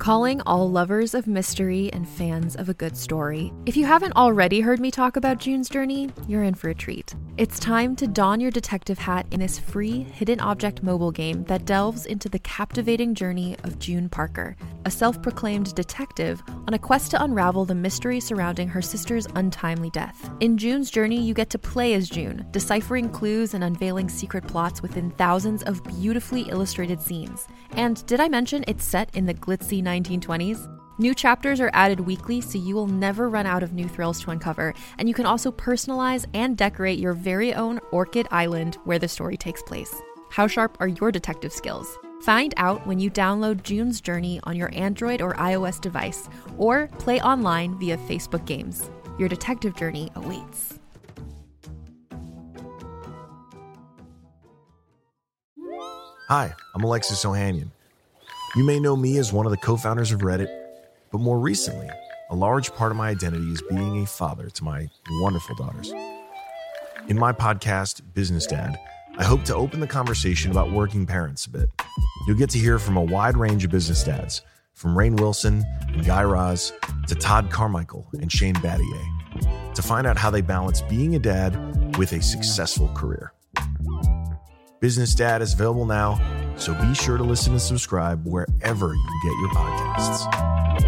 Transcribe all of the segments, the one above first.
Calling all lovers of mystery and fans of a good story. If you haven't already heard me talk about June's Journey, you're in for a treat. It's time to don your detective hat in this free hidden object mobile game that delves into the captivating journey of June Parker, a self-proclaimed detective on a quest to unravel the mystery surrounding her sister's untimely death. In June's Journey, you get to play as June, deciphering clues and unveiling secret plots within thousands of beautifully illustrated scenes. And did I mention it's set in the glitzy 1920s? New chapters are added weekly, so you will never run out of new thrills to uncover, and you can also personalize and decorate your very own Orchid Island where the story takes place. How sharp are your detective skills? Find out when you download June's Journey on your Android or iOS device, or play online via Facebook Games. Your detective journey awaits. Hi, I'm Alexis Ohanian. You may know me as one of the co-founders of Reddit, but more recently, a large part of my identity is being a father to my wonderful daughters. In my podcast, Business Dad, I hope to open the conversation about working parents a bit. You'll get to hear from a wide range of business dads, from Rainn Wilson and Guy Raz to Todd Carmichael and Shane Battier, to find out how they balance being a dad with a successful career. Business Dad is available now, so be sure to listen and subscribe wherever you get your podcasts.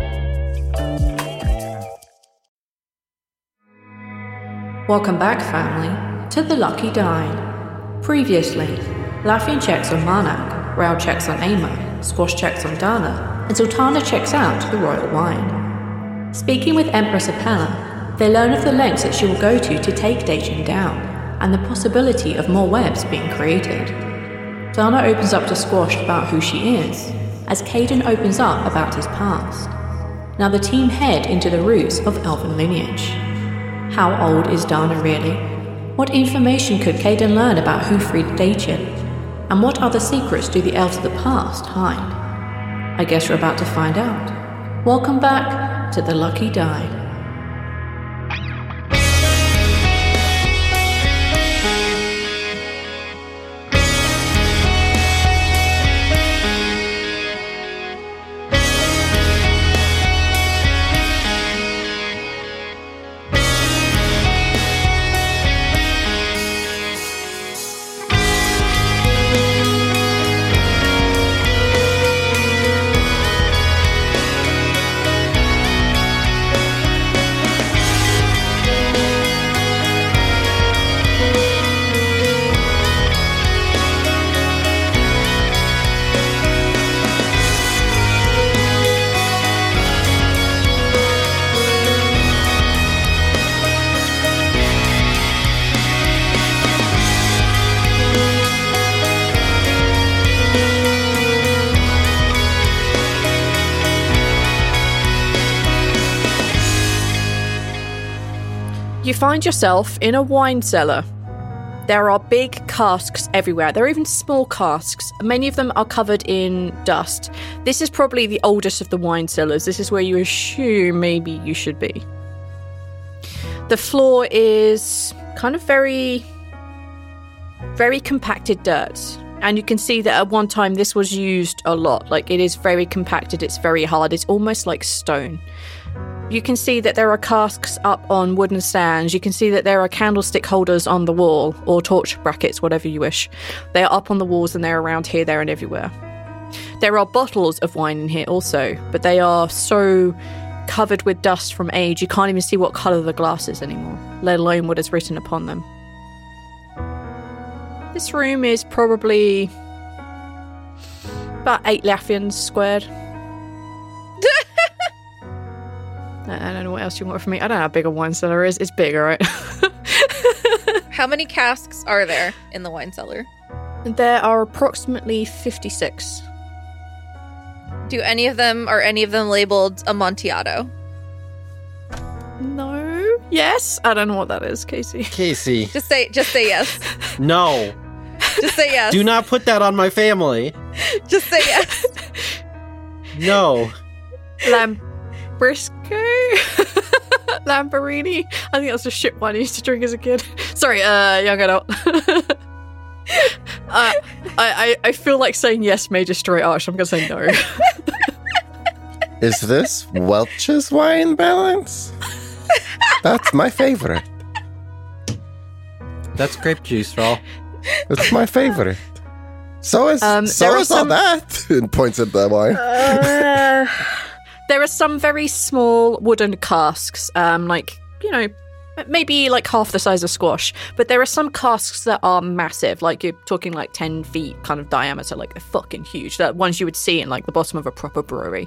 Welcome back, family, to The Lucky Dine. Previously, Laffian checks on Marnak, Rao checks on Ama, Squash checks on Dana, and Sultana checks out the royal wine. Speaking with Empress Apella, they learn of the lengths that she will go to take Dacian down, and the possibility of more webs being created. Dana opens up to Squash about who she is, as Caden opens up about his past. Now the team head into the roots of elven lineage. How old is Dana really? What information could Caden learn about who freed Dacian? And what other secrets do the elves of the past hide? I guess we're about to find out. Welcome back to The Lucky Dine. You find yourself in a wine cellar. There are big casks everywhere. There are even small casks. Many of them are covered in dust. This is probably the oldest of the wine cellars. This is where you assume maybe you should be. The floor is kind of very, very compacted dirt. And you can see that at one time this was used a lot. Like, it is very compacted. It's very hard. It's almost like stone. You can see that there are casks up on wooden stands. You can see that there are candlestick holders on the wall, or torch brackets, whatever you wish. They are up on the walls and they're around here, there and everywhere. There are bottles of wine in here also, but they are so covered with dust from age you can't even see what colour the glass is anymore, let alone what is written upon them. This room is probably about 8 Laffians squared. I don't know what else you want from me. I don't know how big a wine cellar is. It's big, all right? How many casks are there in the wine cellar? There are approximately 56. Are any of them labeled Amontillado? No. Yes? I don't know what that is, Casey. Casey. Just say yes. No. Just say yes. Do not put that on my family. Just say yes. No. Briscoe? Lamborghini? I think that's a shit wine I used to drink as a kid. Sorry, young adult. I feel like saying yes may destroy Arch. I'm going to say no. Is this Welch's wine balance? That's my favorite. That's grape juice, Rawl. It's my favorite. So is all that. And points at the wine. There are some very small wooden casks, maybe like half the size of squash. But there are some casks that are massive, like you're talking like 10 feet kind of diameter, like they're fucking huge. That ones you would see in like the bottom of a proper brewery.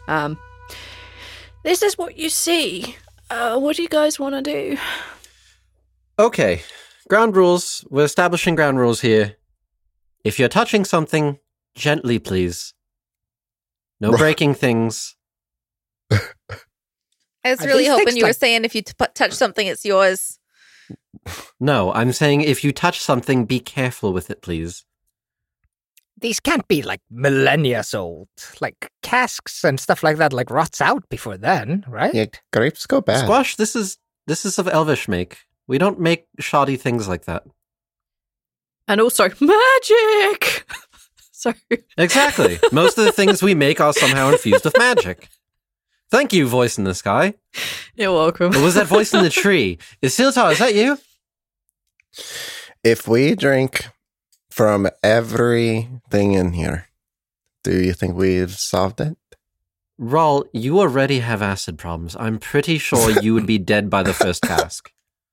This is what you see. What do you guys want to do? Okay. Ground rules. We're establishing ground rules here. If you're touching something, gently, please. No breaking things. I was really hoping you were saying if you touch something, it's yours. No, I'm saying if you touch something, be careful with it, please. These can't be like millennia old. Like casks and stuff like that like rots out before then, right? Yeah, grapes go bad. Squash, this is of Elvish make. We don't make shoddy things like that. And also, magic! Sorry. Exactly. Most of the things we make are somehow infused with magic. Thank you, voice in the sky. You're welcome. Or was that voice in the tree? Isiltar, is that you? If we drink from everything in here, do you think we've solved it? Rawl, you already have acid problems. I'm pretty sure you would be dead by the first cask.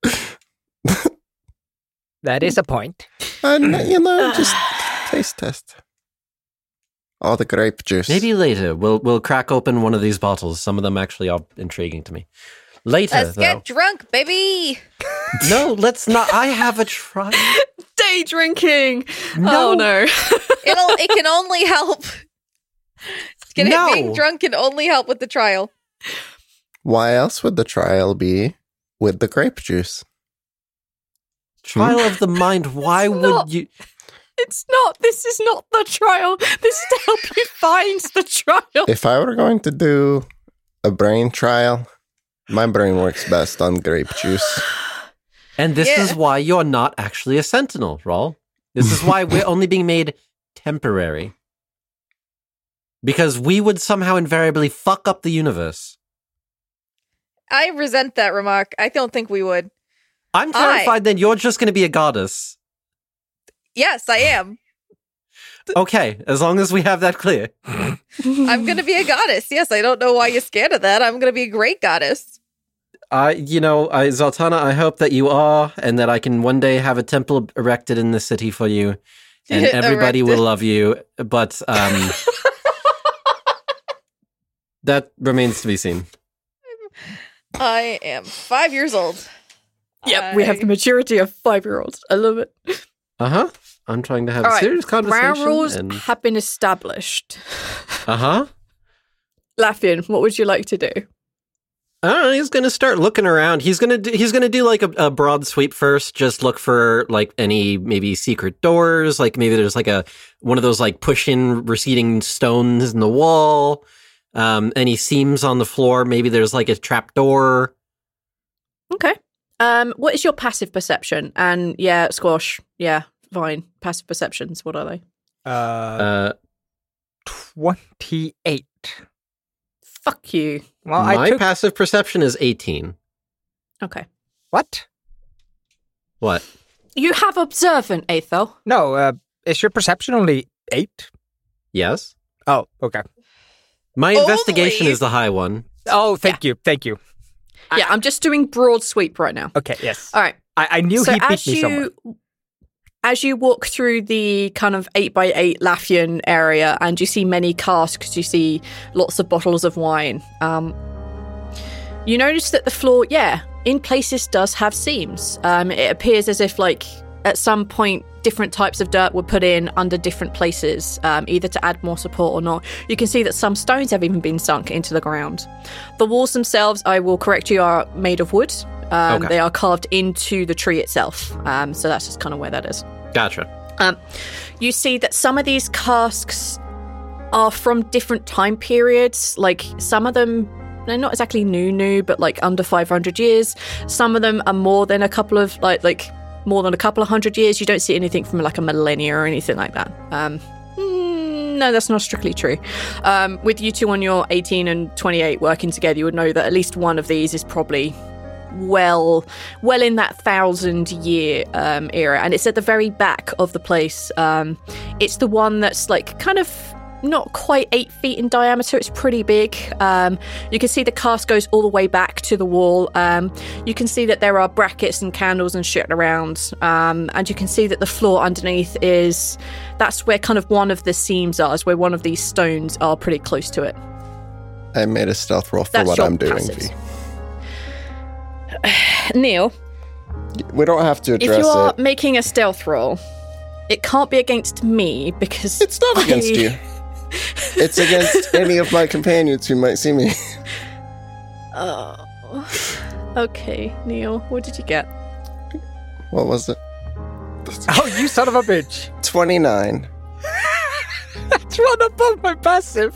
That is a point. And, just taste test. All the grape juice. Maybe later we'll crack open one of these bottles. Some of them actually are intriguing to me. Later, Let's get drunk, baby. No, let's not. I have a try. Day drinking. No. Oh no. It can only help. Being drunk can only help with the trial. Why else would the trial be with the grape juice? Trial of the mind. Why would you? It's not. This is not the trial. This is to help you find the trial. If I were going to do a brain trial, my brain works best on grape juice. And this is why you're not actually a sentinel, Rawl. This is why we're only being made temporary. Because we would somehow invariably fuck up the universe. I resent that remark. I don't think we would. I'm terrified that you're just going to be a goddess. Yes, I am. Okay, as long as we have that clear. I'm going to be a goddess. Yes, I don't know why you're scared of that. I'm going to be a great goddess. Zoltana, I hope that you are, and that I can one day have a temple erected in the city for you, and everybody will love you. But that remains to be seen. I am 5 years old. Yep, we have the maturity of 5-year-olds. I love it. Uh-huh. I'm trying to have a serious conversation. Ground rules have been established. Uh-huh. Laffian, what would you like to do? I don't know, he's going to start looking around. He's going to do like a broad sweep first, just look for like any maybe secret doors, like maybe there's like one of those like push-in receding stones in the wall, any seams on the floor, maybe there's like a trap door. Okay. What is your passive perception? And yeah, Squash. Yeah, fine. Passive perceptions, what are they? 28. Fuck you. Well, my passive perception is 18. Okay. What? What? You have observant, Aethel. No, is your perception only 8? Yes. Oh, okay. My investigation is the high one. Oh, thank you. Yeah, I'm just doing broad sweep right now. Okay, yes. All right. I knew he beat me somewhere. As you walk through the kind of 8x8 Laffian area and you see many casks, you see lots of bottles of wine, you notice that the floor, in places does have seams. It appears as if, like, at some point, different types of dirt were put in under different places, either to add more support or not. You can see that some stones have even been sunk into the ground. The walls themselves, I will correct you, are made of wood. Okay. They are carved into the tree itself. So that's just kind of where that is. Gotcha. You see that some of these casks are from different time periods. Like, some of them, they're not exactly new, but like under 500 years. Some of them are more than a couple of, more than a couple of hundred years. You don't see anything from like a millennia or anything like that. No, that's not strictly true. With you two on your 18 and 28 working together, you would know that at least one of these is probably well in that 1,000-year era, and it's at the very back of the place. It's the one that's like kind of not quite 8 feet in diameter. It's pretty big. You can see the cask goes all the way back to the wall. You can see that there are brackets and candles and shit around, and you can see that the floor underneath that's where kind of one of the seams are, is where one of these stones are pretty close to it. I made a stealth roll for what I'm doing, V. Neil, we don't have to address it. If you are making a stealth roll, it can't be against me because it's not against you. It's against any of my companions who might see me. Oh, okay, Neil. What did you get? What was it? Oh, you son of a bitch! 29. That's one above my passive.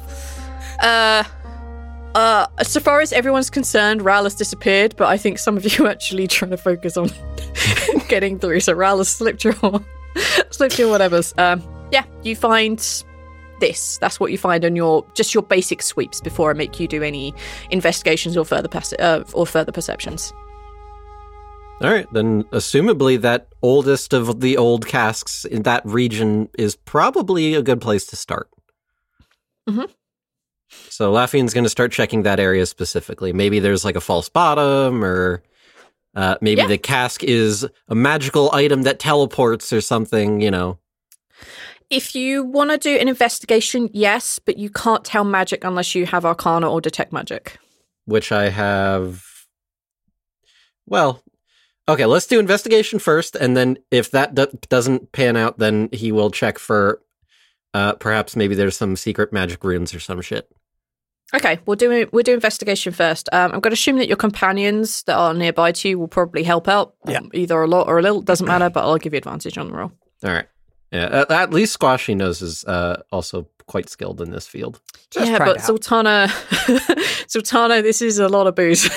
So far as everyone's concerned, Ral has disappeared, but I think some of you are actually trying to focus on getting through. So Ral has slipped your whatevers. Yeah, you find this. That's what you find on your basic sweeps before I make you do any investigations or further perceptions. All right, then assumably that oldest of the old casks in that region is probably a good place to start. Mm-hmm. So Lafian's going to start checking that area specifically. Maybe there's like a false bottom, or maybe the cask is a magical item that teleports or something, you know. If you want to do an investigation, yes, but you can't tell magic unless you have Arcana or Detect Magic. Which I have... Well, okay, let's do investigation first, and then if that doesn't pan out, then he will check for perhaps maybe there's some secret magic runes or some shit. Okay, we'll do investigation first. I'm going to assume that your companions that are nearby to you will probably help out. Yeah. Either a lot or a little, doesn't matter, but I'll give you advantage on the roll. All right. Yeah, at least Squash, he knows, is also quite skilled in this field. Yeah, but Sultana, this is a lot of booze.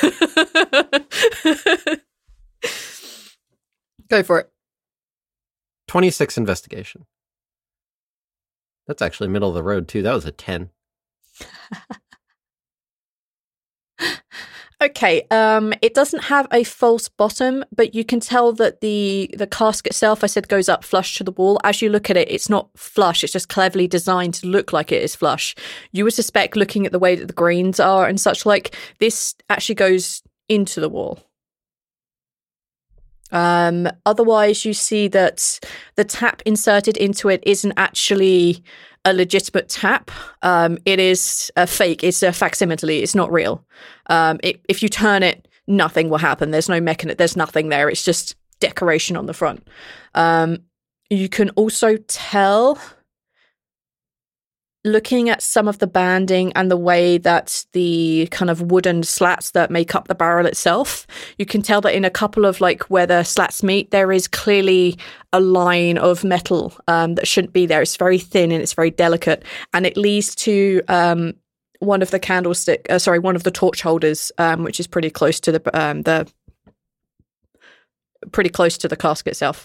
Go for it. 26 investigation. That's actually middle of the road, too. That was a 10. Okay, it doesn't have a false bottom, but you can tell that the cask itself, I said, goes up flush to the wall. As you look at it, it's not flush, it's just cleverly designed to look like it is flush. You would suspect, looking at the way that the grains are and such like, this actually goes into the wall. Otherwise, you see that the tap inserted into it isn't actually a legitimate tap. It is a fake. It's a facsimile. It's not real. If you turn it, nothing will happen. There's no mechanism. There's nothing there. It's just decoration on the front. You can also tell, looking at some of the banding and the way that the kind of wooden slats that make up the barrel itself, you can tell that in a couple of like where the slats meet, there is clearly a line of metal that shouldn't be there. It's very thin and it's very delicate, and it leads to one of the torch holders, which is pretty close to the cask itself.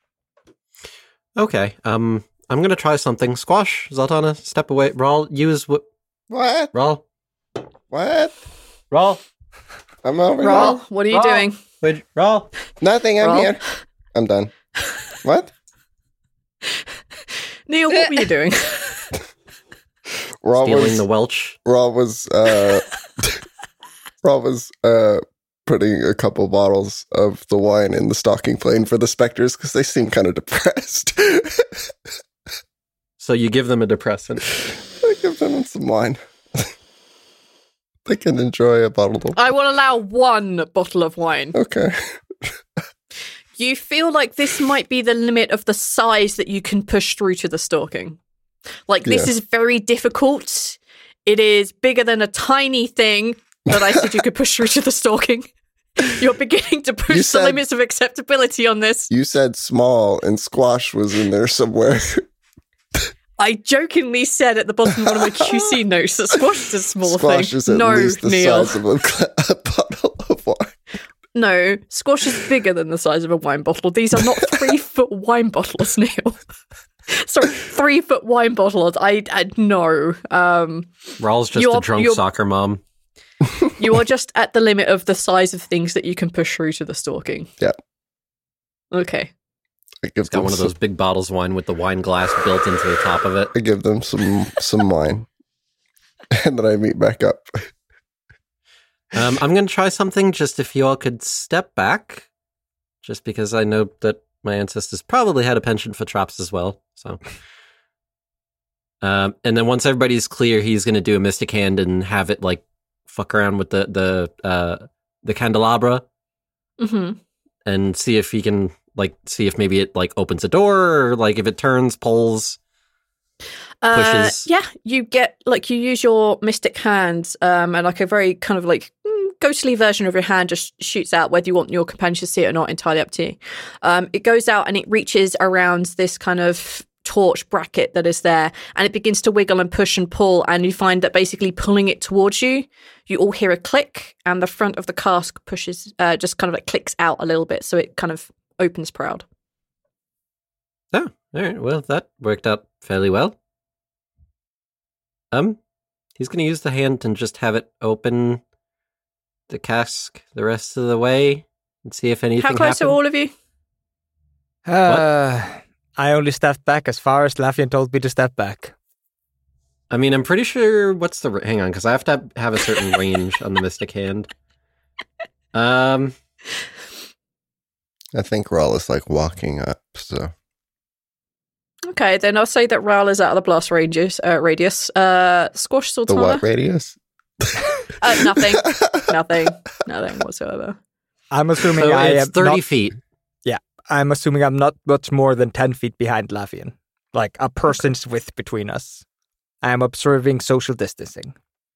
Okay. I'm going to try something. Squash, Zoltana, step away. Rawl, use what? What? Rawl? What? Rawl? I'm over Rawl, here. what are you doing? Wait, Rawl? Nothing, I'm Rawl? here. I'm done. What? Neil, what were you doing? Stealing the Welch. Rawl was putting a couple bottles of the wine in the stocking plane for the specters because they seem kind of depressed. So you give them a depressant. I give them some wine. They can enjoy a bottle of... I will allow one bottle of wine. Okay. You feel like this might be the limit of the size that you can push through to the stocking. Like, this is very difficult. It is bigger than a tiny thing that I said you could push through to the stocking. You're beginning to push the limits of acceptability on this. You said small, and Squash was in there somewhere. I jokingly said at the bottom of one of my QC notes that Squash is a small Squash thing. is at least the Neil. size of a bottle of wine. No, Squash is bigger than the size of a wine bottle. These are not 3-foot wine bottles, Neil. Sorry, 3-foot wine bottles. I no. Rawl's just a drunk soccer mom. You are just at the limit of the size of things that you can push through to the stalking. Yeah. Okay. It's got one of those big bottles of wine with the wine glass built into the top of it. I give them some wine. And then I meet back up. I'm going to try something, just if you all could step back, just because I know that my ancestors probably had a penchant for traps as well. So, and then once everybody's clear, he's going to do a Mystic Hand and have it like fuck around with the candelabra, and see if he can see if maybe it like opens a door, or like if it turns, pulls. Pushes. Yeah, you get you use your Mystic Hand, and like a very kind of like ghostly version of your hand just shoots out. Whether you want your companion to see it or not, entirely up to you. It goes out and it reaches around this kind of torch bracket that is there, and it begins to wiggle and push and pull, and you find that basically pulling it towards you, you all hear a click, and the front of the cask pushes, just kind of like clicks out a little bit, so it kind of opens proud. Oh, all right. Well, that worked out fairly well. He's going to use the hand and just have it open the cask the rest of the way and see if anything happens. How close are all of you? I only stepped back as far as Laffian told me to step back. I mean, I'm pretty sure, hang on, because I have to have a certain range on the Mystic Hand. I think Rawl is like walking up, so... Okay, then I'll say that Rawl is out of the blast radius. Squash Sultana. The what radius? Nothing whatsoever. I'm assuming so I am 30 not, feet. Yeah, I'm assuming I'm not much more than 10 feet behind Laffian. Like a person's width between us. I am observing social distancing.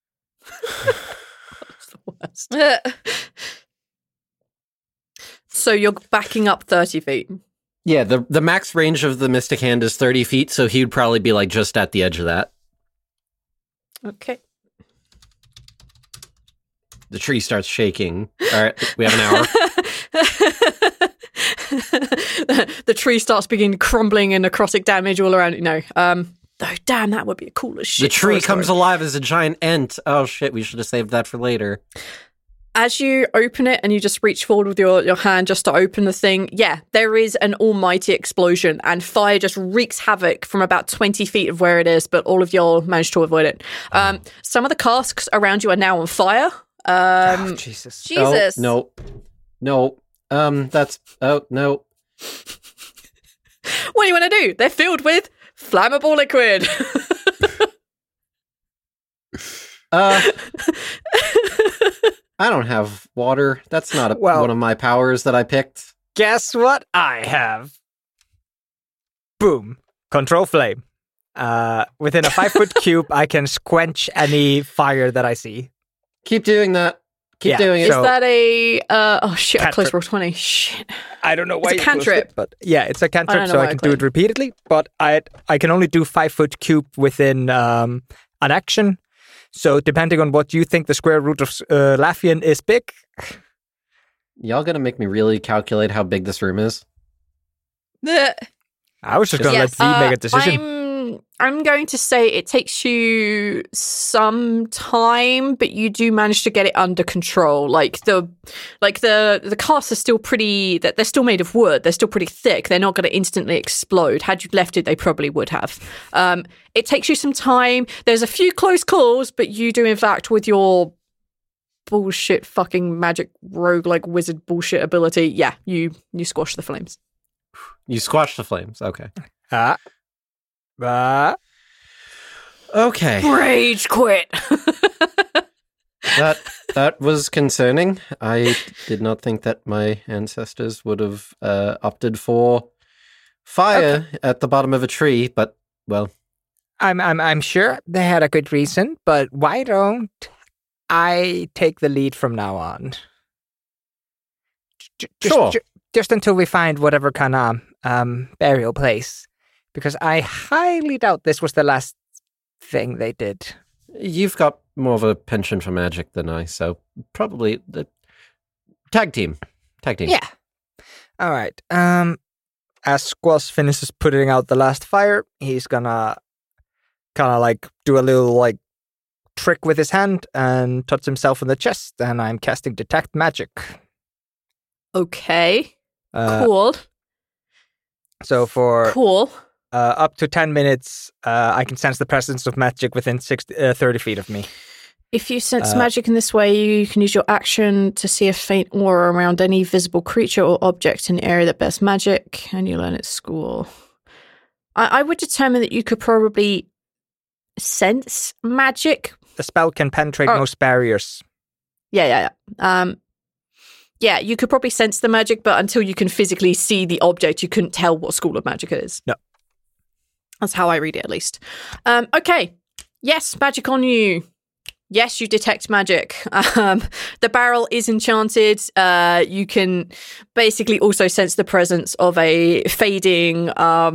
That's the worst. So you're backing up 30 feet. Yeah, the max range of the Mystic Hand is 30 feet, so he would probably be like just at the edge of that. Okay. The tree starts shaking. All right, we have an hour. The tree starts beginning crumbling and necrotic damage all around it. No. Oh, damn, that would be a cool as shit. The tree comes alive as a giant ent. Oh, shit, we should have saved that for later. As you open it and you just reach forward with your hand just to open the thing, yeah, there is an almighty explosion and fire just wreaks havoc from about 20 feet of where it is, but all of y'all managed to avoid it. Some of the casks around you are now on fire. Jesus. Oh, no. No. That's... Oh, no. What do you want to do? They're filled with flammable liquid. I don't have water. That's not one of my powers that I picked. Guess what I have? Boom. Control flame. Within a 5-foot cube, I can quench any fire that I see. Keep doing that. Keep doing it. Is that a... oh, shit, I closed roll 20. Shit. I don't know why it's a cantrip. But yeah, it's a cantrip, so I can do it repeatedly. But I can only do 5-foot cube within an action. So depending on what you think the square root of Laffian is big. Y'all gonna make me really calculate how big this room is? I was just gonna let V make a decision. I'm going to say it takes you some time, but you do manage to get it under control. The casts are still pretty. They're still made of wood. They're still pretty thick. They're not going to instantly explode. Had you left it, they probably would have. It takes you some time. There's a few close calls, but you do in fact with your bullshit fucking magic roguelike wizard bullshit ability. Yeah, you squash the flames. You squash the flames. Okay. Okay. Rage quit. That was concerning. I did not think that my ancestors would have opted for fire at the bottom of a tree, but well, I'm sure they had a good reason, but why don't I take the lead from now on? Just until we find whatever kind of burial place. Because I highly doubt this was the last thing they did. You've got more of a penchant for magic than I, so probably the tag team. Yeah. All right. as Squash finishes putting out the last fire, he's gonna kind of like do a little like trick with his hand and touch himself on the chest, and I'm casting Detect Magic. Okay. Cool. So for cool. Up to 10 minutes, I can sense the presence of magic within 30 feet of me. If you sense magic in this way, you can use your action to see a faint aura around any visible creature or object in the area that bears magic, and you learn at school. I would determine that you could probably sense magic. The spell can penetrate most barriers. Yeah. Yeah, you could probably sense the magic, but until you can physically see the object, you couldn't tell what school of magic it is. No. That's how I read it, at least. Okay. Yes, magic on you. Yes, you detect magic. The barrel is enchanted. You can basically also sense the presence of a fading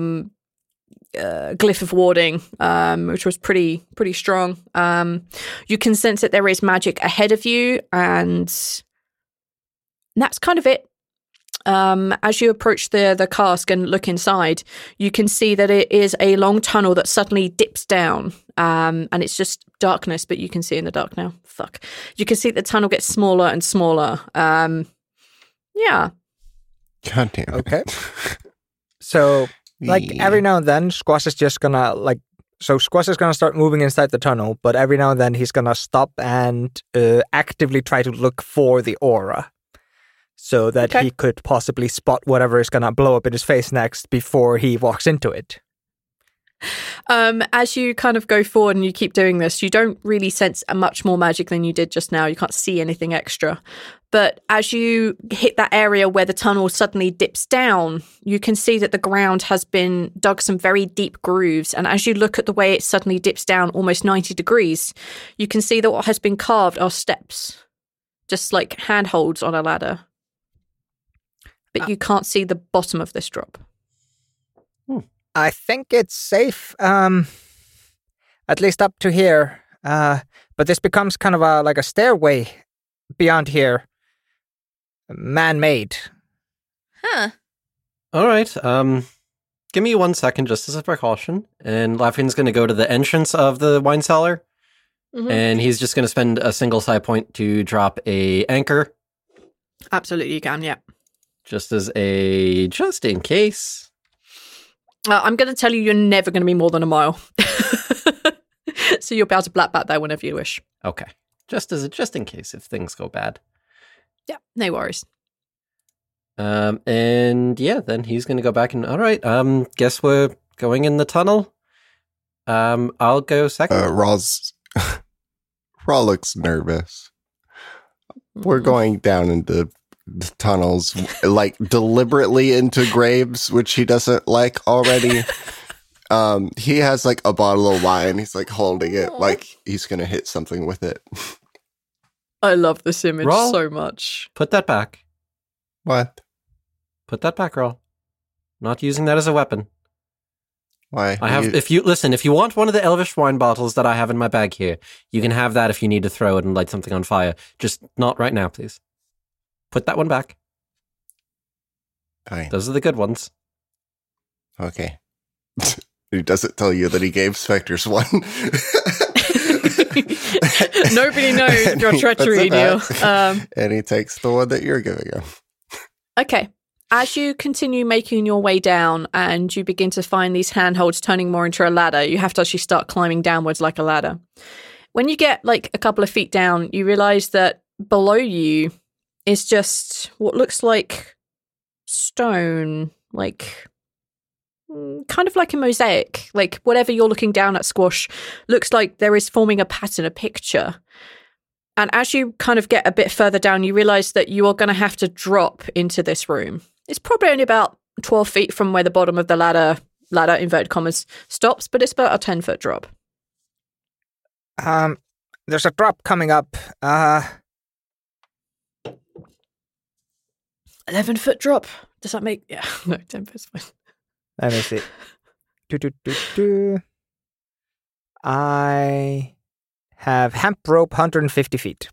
glyph of warding, which was pretty strong. You can sense that there is magic ahead of you, and that's kind of it. As you approach the cask and look inside, you can see that it is a long tunnel that suddenly dips down, and it's just darkness, but you can see in the dark now. Fuck. You can see the tunnel gets smaller and smaller. Yeah. God damn it. Okay. So, like, every now and then, Squash is just gonna, Squash is gonna start moving inside the tunnel, but every now and then he's gonna stop and actively try to look for the aura, so that he could possibly spot whatever is going to blow up in his face next before he walks into it. As you kind of go forward and you keep doing this, you don't really sense much more magic than you did just now. You can't see anything extra. But as you hit that area where the tunnel suddenly dips down, you can see that the ground has been dug some very deep grooves. And as you look at the way it suddenly dips down almost 90 degrees, you can see that what has been carved are steps, just like handholds on a ladder. But you can't see the bottom of this drop. I think it's safe, at least up to here. But this becomes kind of like a stairway beyond here, man-made. Huh. All right. Give me 1 second, just as a precaution. And Lafian's going to go to the entrance of the wine cellar, and he's just going to spend a single side point to drop a anchor. Absolutely, you can. Yeah. Just in case. I'm going to tell you, you're never going to be more than a mile. So you'll be able to black bat there whenever you wish. Okay. Just in case if things go bad. Yeah, no worries. And yeah, then he's going to go back and, all right, guess we're going in the tunnel. I'll go second. Raw looks nervous. We're going down into the tunnels, like deliberately into graves, which he doesn't like already. He has like a bottle of wine. He's like holding it like he's gonna hit something with it. I love this image so much. Put that back. What? Put that back, Rawl. Not using that as a weapon. Why? If you want one of the Elvish wine bottles that I have in my bag here, you can have that if you need to throw it and light something on fire. Just not right now, please. Put that one back. Fine. Those are the good ones. Okay. He doesn't tell you that he gave Spectres one. Nobody knows your treachery, Neil. And he takes the one that you're giving him. Okay. As you continue making your way down and you begin to find these handholds turning more into a ladder, you have to actually start climbing downwards like a ladder. When you get like a couple of feet down, you realize that below you is just what looks like stone, like kind of like a mosaic. Like whatever you're looking down at, Squash, looks like there is forming a pattern, a picture. And as you kind of get a bit further down, you realize that you are going to have to drop into this room. It's probably only about 12 feet from where the bottom of the ladder, inverted commas, stops, but it's about a 10-foot drop. There's a drop coming up. 11-foot drop. Does that make... Yeah, no, 10 foot's fine. Let me see. I have hemp rope 150 feet.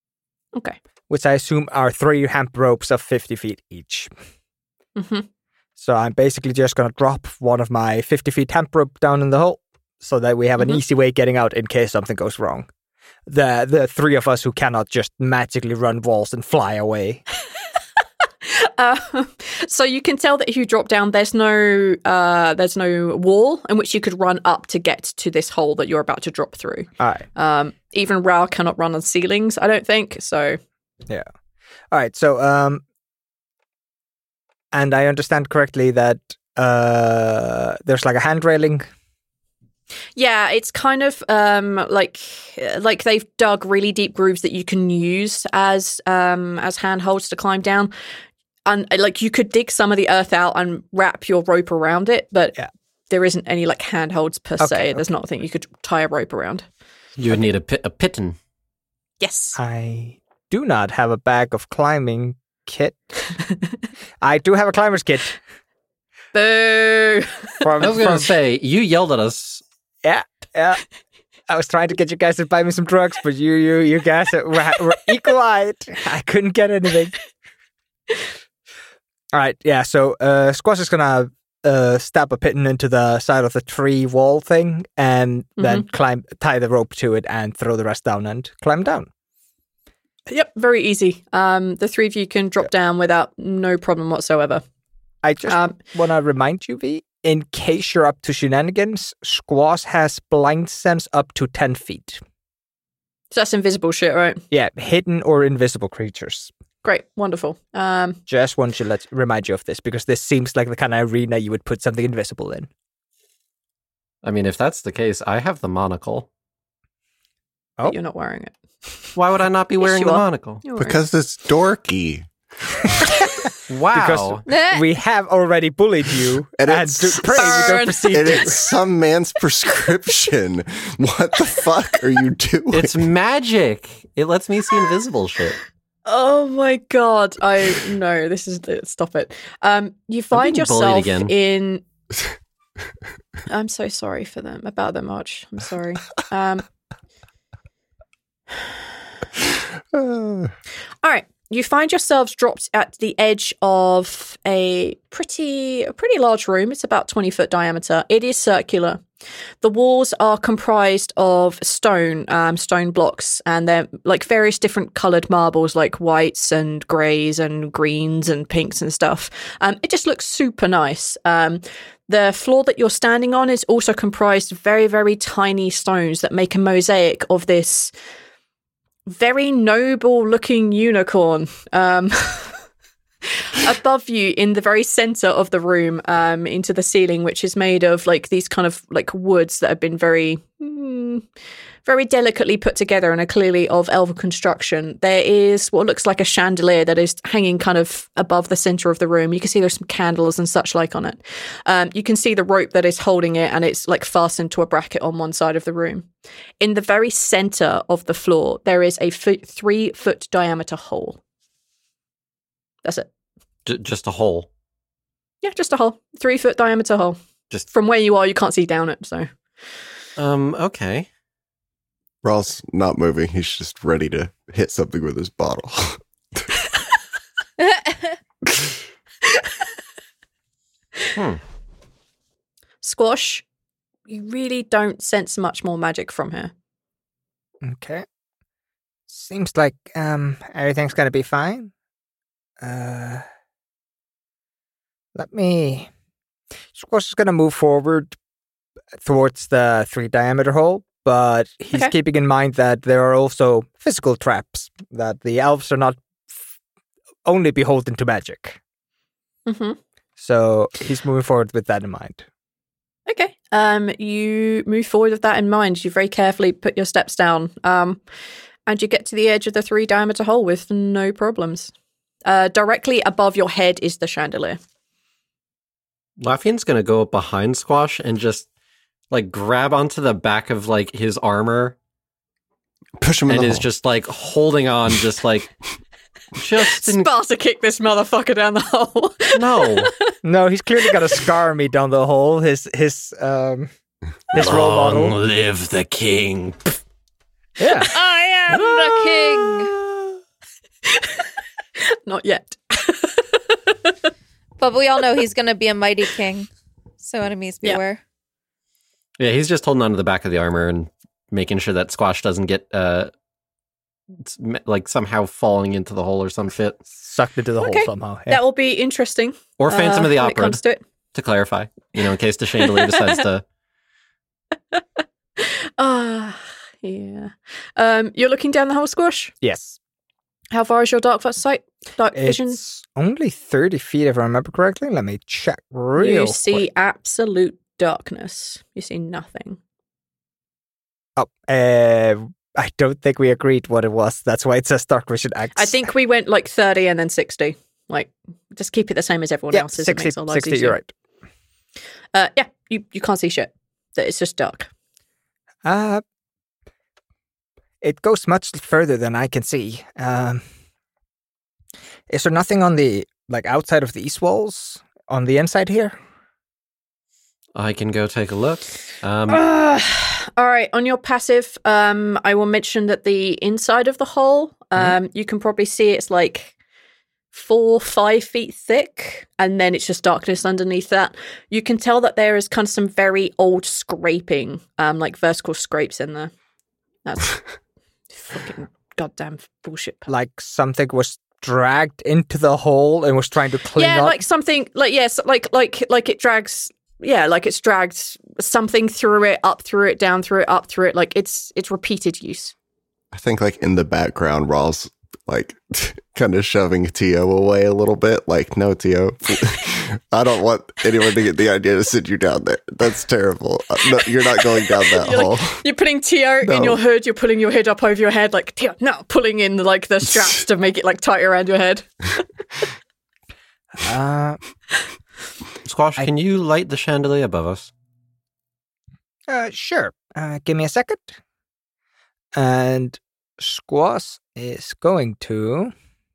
Okay. Which I assume are 3 hemp ropes of 50 feet each. Mm-hmm. So I'm basically just going to drop one of my 50 feet hemp rope down in the hole so that we have an easy way getting out in case something goes wrong. The three of us who cannot just magically run walls and fly away. So you can tell that if you drop down, there's no wall in which you could run up to get to this hole that you're about to drop through. All right. Even Rao cannot run on ceilings, I don't think. So yeah. All right. So and I understand correctly that there's like a hand railing. Yeah, it's kind of like they've dug really deep grooves that you can use as handholds to climb down. And like you could dig some of the earth out and wrap your rope around it, but there isn't any like handholds per se. There's not a thing you could tie a rope around. You would need a piton. Yes. I do not have a bag of climbing kit. I do have a climber's kit. Boo! I was going to say, you yelled at us. Yeah. I was trying to get you guys to buy me some drugs, but you guys were equal-eyed. I couldn't get anything. All right, yeah, so Squash is going to stab a piton into the side of the tree wall thing and then tie the rope to it and throw the rest down and climb down. Yep, very easy. The three of you can drop down without no problem whatsoever. I just want to remind you, V, in case you're up to shenanigans, Squash has blind sense up to 10 feet. So that's invisible shit, right? Yeah, hidden or invisible creatures. Great, wonderful. Just want to remind you of this because this seems like the kind of arena you would put something invisible in. I mean, if that's the case, I have the monocle. Oh, you're not wearing it. Why would I not be wearing the monocle? Because it's dorky. Wow. Because we have already bullied you and pray we don't proceed. And it's some man's prescription. What the fuck are you doing? It's magic. It lets me see invisible shit. Oh my god! This is stop it. You find yourself in. I'm so sorry for them about them, Arch. I'm sorry. All right. You find yourselves dropped at the edge of a pretty large room. It's about 20 foot diameter. It is circular. The walls are comprised of stone blocks, and they're like various different coloured marbles, like whites and greys and greens and pinks and stuff. It just looks super nice. The floor that you're standing on is also comprised of very, very tiny stones that make a mosaic of this very noble looking unicorn. Above you in the very center of the room, into the ceiling, which is made of like these kind of like woods that have been very delicately put together and are clearly of elven construction. There is what looks like a chandelier that is hanging kind of above the center of the room. You can see there's some candles and such like on it. You can see the rope that is holding it, and it's like fastened to a bracket on one side of the room. In the very center of the floor, there is a 3 foot diameter hole. That's it. Just a hole. Yeah, just a hole. 3 foot diameter hole. Just from where you are, you can't see down it. So, okay. Raw's not moving. He's just ready to hit something with his bottle. Squash, you really don't sense much more magic from here. Okay. Seems like everything's gonna be fine. Squash is gonna move forward towards the 3 diameter hole, but he's keeping in mind that there are also physical traps, that the elves are not only beholden to magic. Mm-hmm. So he's moving forward with that in mind. Okay. You move forward with that in mind. You very carefully put your steps down, and you get to the edge of the 3 diameter hole with no problems. Directly above your head is the chandelier. Lafian's gonna go up behind Squash and just like grab onto the back of like his armor, push him in and the is hole. just like holding on, just like Sparta kick this motherfucker down the hole. No, he's clearly got a scar me down the hole. His role model. Long live the king. Yeah, I am the king. Not yet. But we all know he's going to be a mighty king. So enemies beware. Yeah, he's just holding on to the back of the armor and making sure that Squash doesn't get like somehow falling into the hole or some shit. Sucked into the hole somehow. Yeah. That will be interesting. Or Phantom of the Opera, to clarify. In case the chandelier decides to... Yeah. You're looking down the hole, Squash? Yes. How far is your dark sight? Dark vision? It's only 30 feet, if I remember correctly. Let me check real You see absolute darkness. You see nothing. Oh, I don't think we agreed what it was. That's why it says dark vision X. I think we went like 30 and then 60. Like, just keep it the same as everyone else's. 60, it makes our lives 60 you're right. Yeah, you can't see shit. It's just dark. It goes much further than I can see. Is there nothing on the, outside of the east walls on the inside here? I can go take a look. All right, on your passive, I will mention that the inside of the hole, you can probably see it's like 4-5 feet thick, and then it's just darkness underneath that. You can tell that there is kind of some very old scraping, like vertical scrapes in there. That's fucking goddamn bullshit. Like something was dragged into the hole and was trying to clean up? Yeah, like something, like it drags... Yeah, like it's dragged something through it, up through it, down through it, up through it. Like it's repeated use. I think in the background, Raw's kind of shoving Tio away a little bit. Like, no, Tio, I don't want anyone to get the idea to sit you down there. That's terrible. No, you're not going down that hole. You're putting Tio in your hood. You're pulling your hood up over your head. Like, Tio, no, pulling in the straps to make it tight around your head. Squash, can you light the chandelier above us? Sure. Give me a second. And Squash is going to...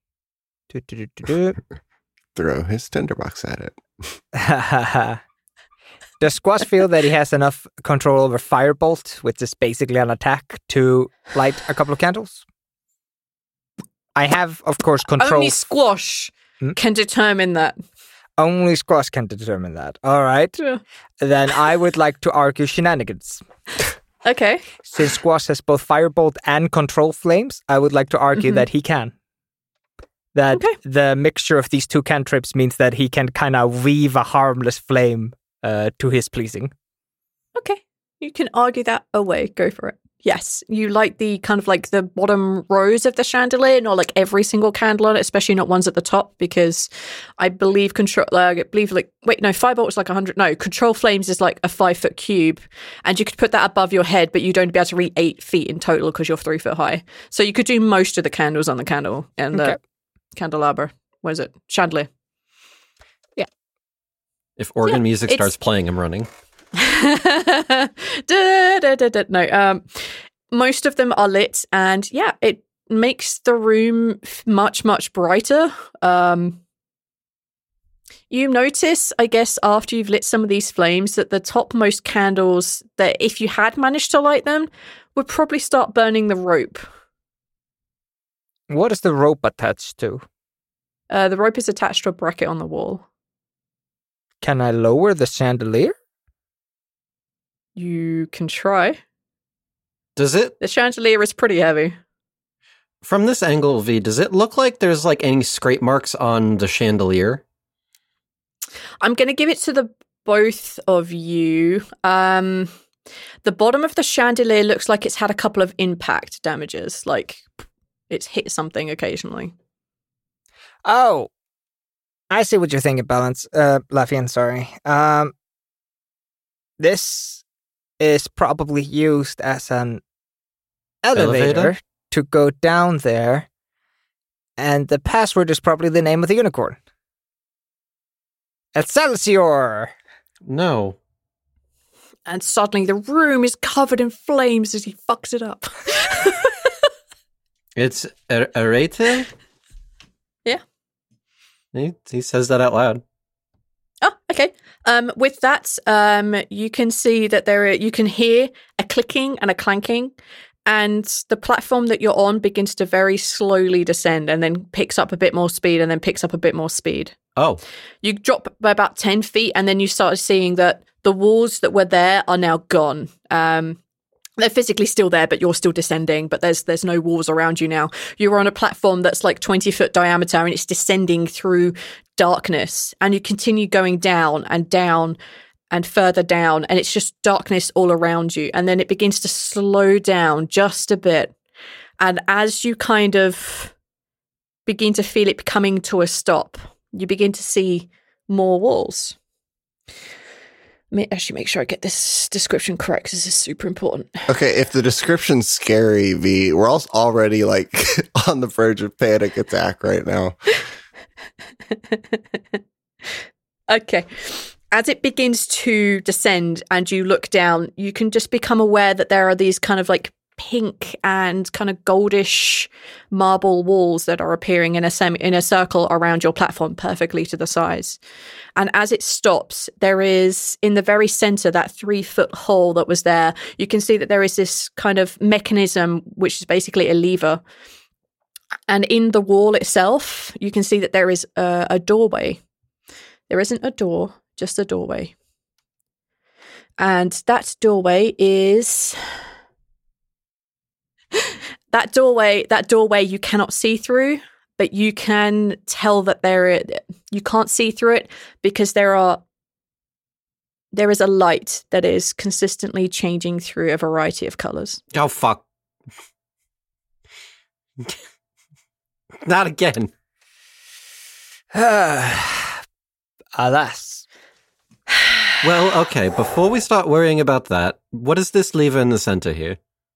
throw his tinderbox at it. Does Squash feel that he has enough control over Firebolt, which is basically an attack, to light a couple of candles? I have, of course, control... Only Squash can determine that. Only Squash can determine that. All right. Yeah. Then I would like to argue shenanigans. Okay. Since Squash has both Firebolt and Control Flames, I would like to argue that he can. That the mixture of these two cantrips means that he can kind of weave a harmless flame to his pleasing. Okay. You can argue that away. Go for it. Yes, you light the kind of the bottom rows of the chandelier, not every single candle on it, especially not ones at the top, because I believe Firebolt is 100. No, Control Flames is a 5-foot cube, and you could put that above your head, but you'd only be able to reach 8 feet in total because you're 3 foot high. So you could do most of the candles on the candle and the candelabra. What is it? Chandelier. Yeah. If organ music starts playing, I'm running. No, most of them are lit, and it makes the room much, much brighter. You notice, I guess, after you've lit some of these flames, that the topmost candles, that if you had managed to light them, would probably start burning the rope. What is the rope attached to? The rope is attached to a bracket on the wall. Can I lower the chandelier? You can try. Does it? The chandelier is pretty heavy. From this angle, V, does it look like there's any scrape marks on the chandelier? I'm going to give it to the both of you. The bottom of the chandelier looks like it's had a couple of impact damages, it's hit something occasionally. Oh, I see what you're thinking, Balance. Laffian, sorry. This is probably used as an elevator to go down there, and the password is probably the name of the unicorn. Excelsior! No. And suddenly the room is covered in flames as he fucks it up. It's Arete? Yeah. He says that out loud. Oh, okay. With that, you can see that you can hear a clicking and a clanking, and the platform that you're on begins to very slowly descend and then picks up a bit more speed and then picks up a bit more speed. Oh. You drop by about 10 feet and then you start seeing that the walls that were there are now gone. They're physically still there, but you're still descending, but there's no walls around you now. You're on a platform that's like 20-foot diameter and it's descending through darkness, and you continue going down and further down, and it's just darkness all around you. And then it begins to slow down just a bit. And as you kind of begin to feel it coming to a stop, you begin to see more walls. Let me actually make sure I get this description correct, because this is super important. Okay, if the description's scary, V, we're all already like on the verge of panic attack right now. Okay. As it begins to descend and you look down, you can just become aware that there are these kind of like pink and kind of goldish marble walls that are appearing in a circle around your platform, perfectly to the size. And as it stops, there is in the very center, that 3-foot hole that was there, you can see that there is this kind of mechanism, which is basically a lever. And in the wall itself, you can see that there is a doorway. There isn't a door, just a doorway. And that doorway is... That doorway you cannot see through, but you can tell that you can't see through it because there is a light that is consistently changing through a variety of colors. Oh, fuck. Not again. Alas. Well, okay, before we start worrying about that, what is this lever in the center here?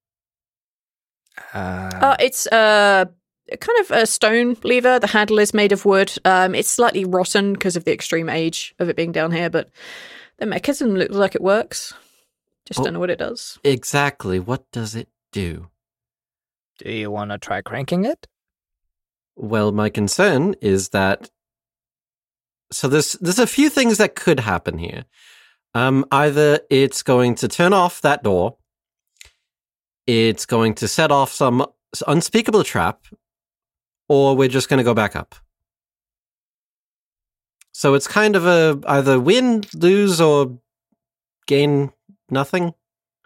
It's kind of a stone lever. The handle is made of wood. It's slightly rotten because of the extreme age of it being down here, but the mechanism looks like it works. Just don't know what it does. Exactly. What does it do? Do you want to try cranking it? Well, my concern is that... So there's a few things that could happen here. Either it's going to turn off that door, it's going to set off some unspeakable trap, or we're just going to go back up. So it's kind of either win, lose, or gain nothing.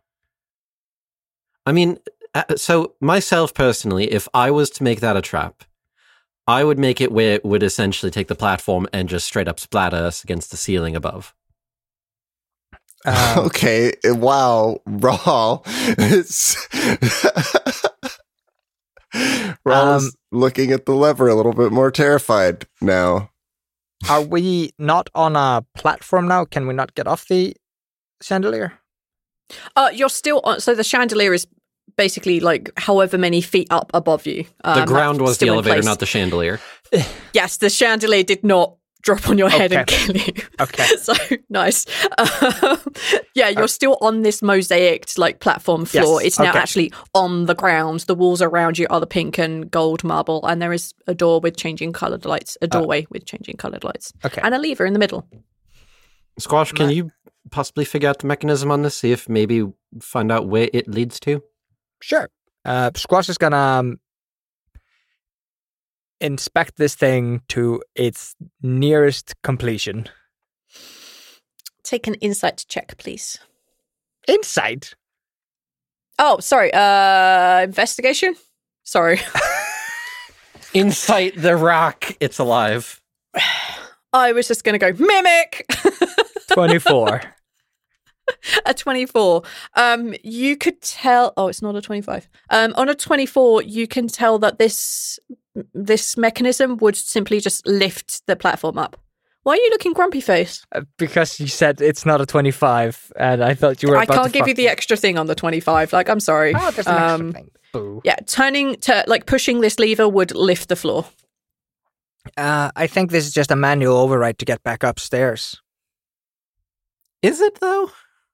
I mean, so myself personally, if I was to make that a trap, I would make it where it would essentially take the platform and just straight up splatter us against the ceiling above. Okay, wow, Rahl. Rahl's looking at the lever a little bit more terrified now. Are we not on a platform now? Can we not get off the chandelier? You're still on. So the chandelier is basically like however many feet up above you. The ground was the elevator, not the chandelier. Yes, the chandelier did not drop on your head and kill you. Okay. So, nice. Yeah, you're still on this mosaicked, like, platform floor. Yes. It's now actually on the ground. The walls around you are the pink and gold marble, and there is a door with changing coloured lights, a doorway with changing coloured lights, and a lever in the middle. Squash, can you possibly figure out the mechanism on this? See if maybe find out where it leads to? Sure. Squash is gonna inspect this thing to its nearest completion. Take an insight check, please. Insight? Oh, sorry. Investigation? Sorry. Insight the rock. It's alive. I was just going to go, mimic! 24. A 24. You could tell... Oh, it's not a 25. On a 24, you can tell that this mechanism would simply just lift the platform up. Why are you looking grumpy face? Because you said it's not a 25, and I thought you were about to... I can't give you the extra thing on the 25. Like, I'm sorry. Oh, there's an extra thing. Boo. Yeah, pushing this lever would lift the floor. I think this is just a manual override to get back upstairs. Is it, though?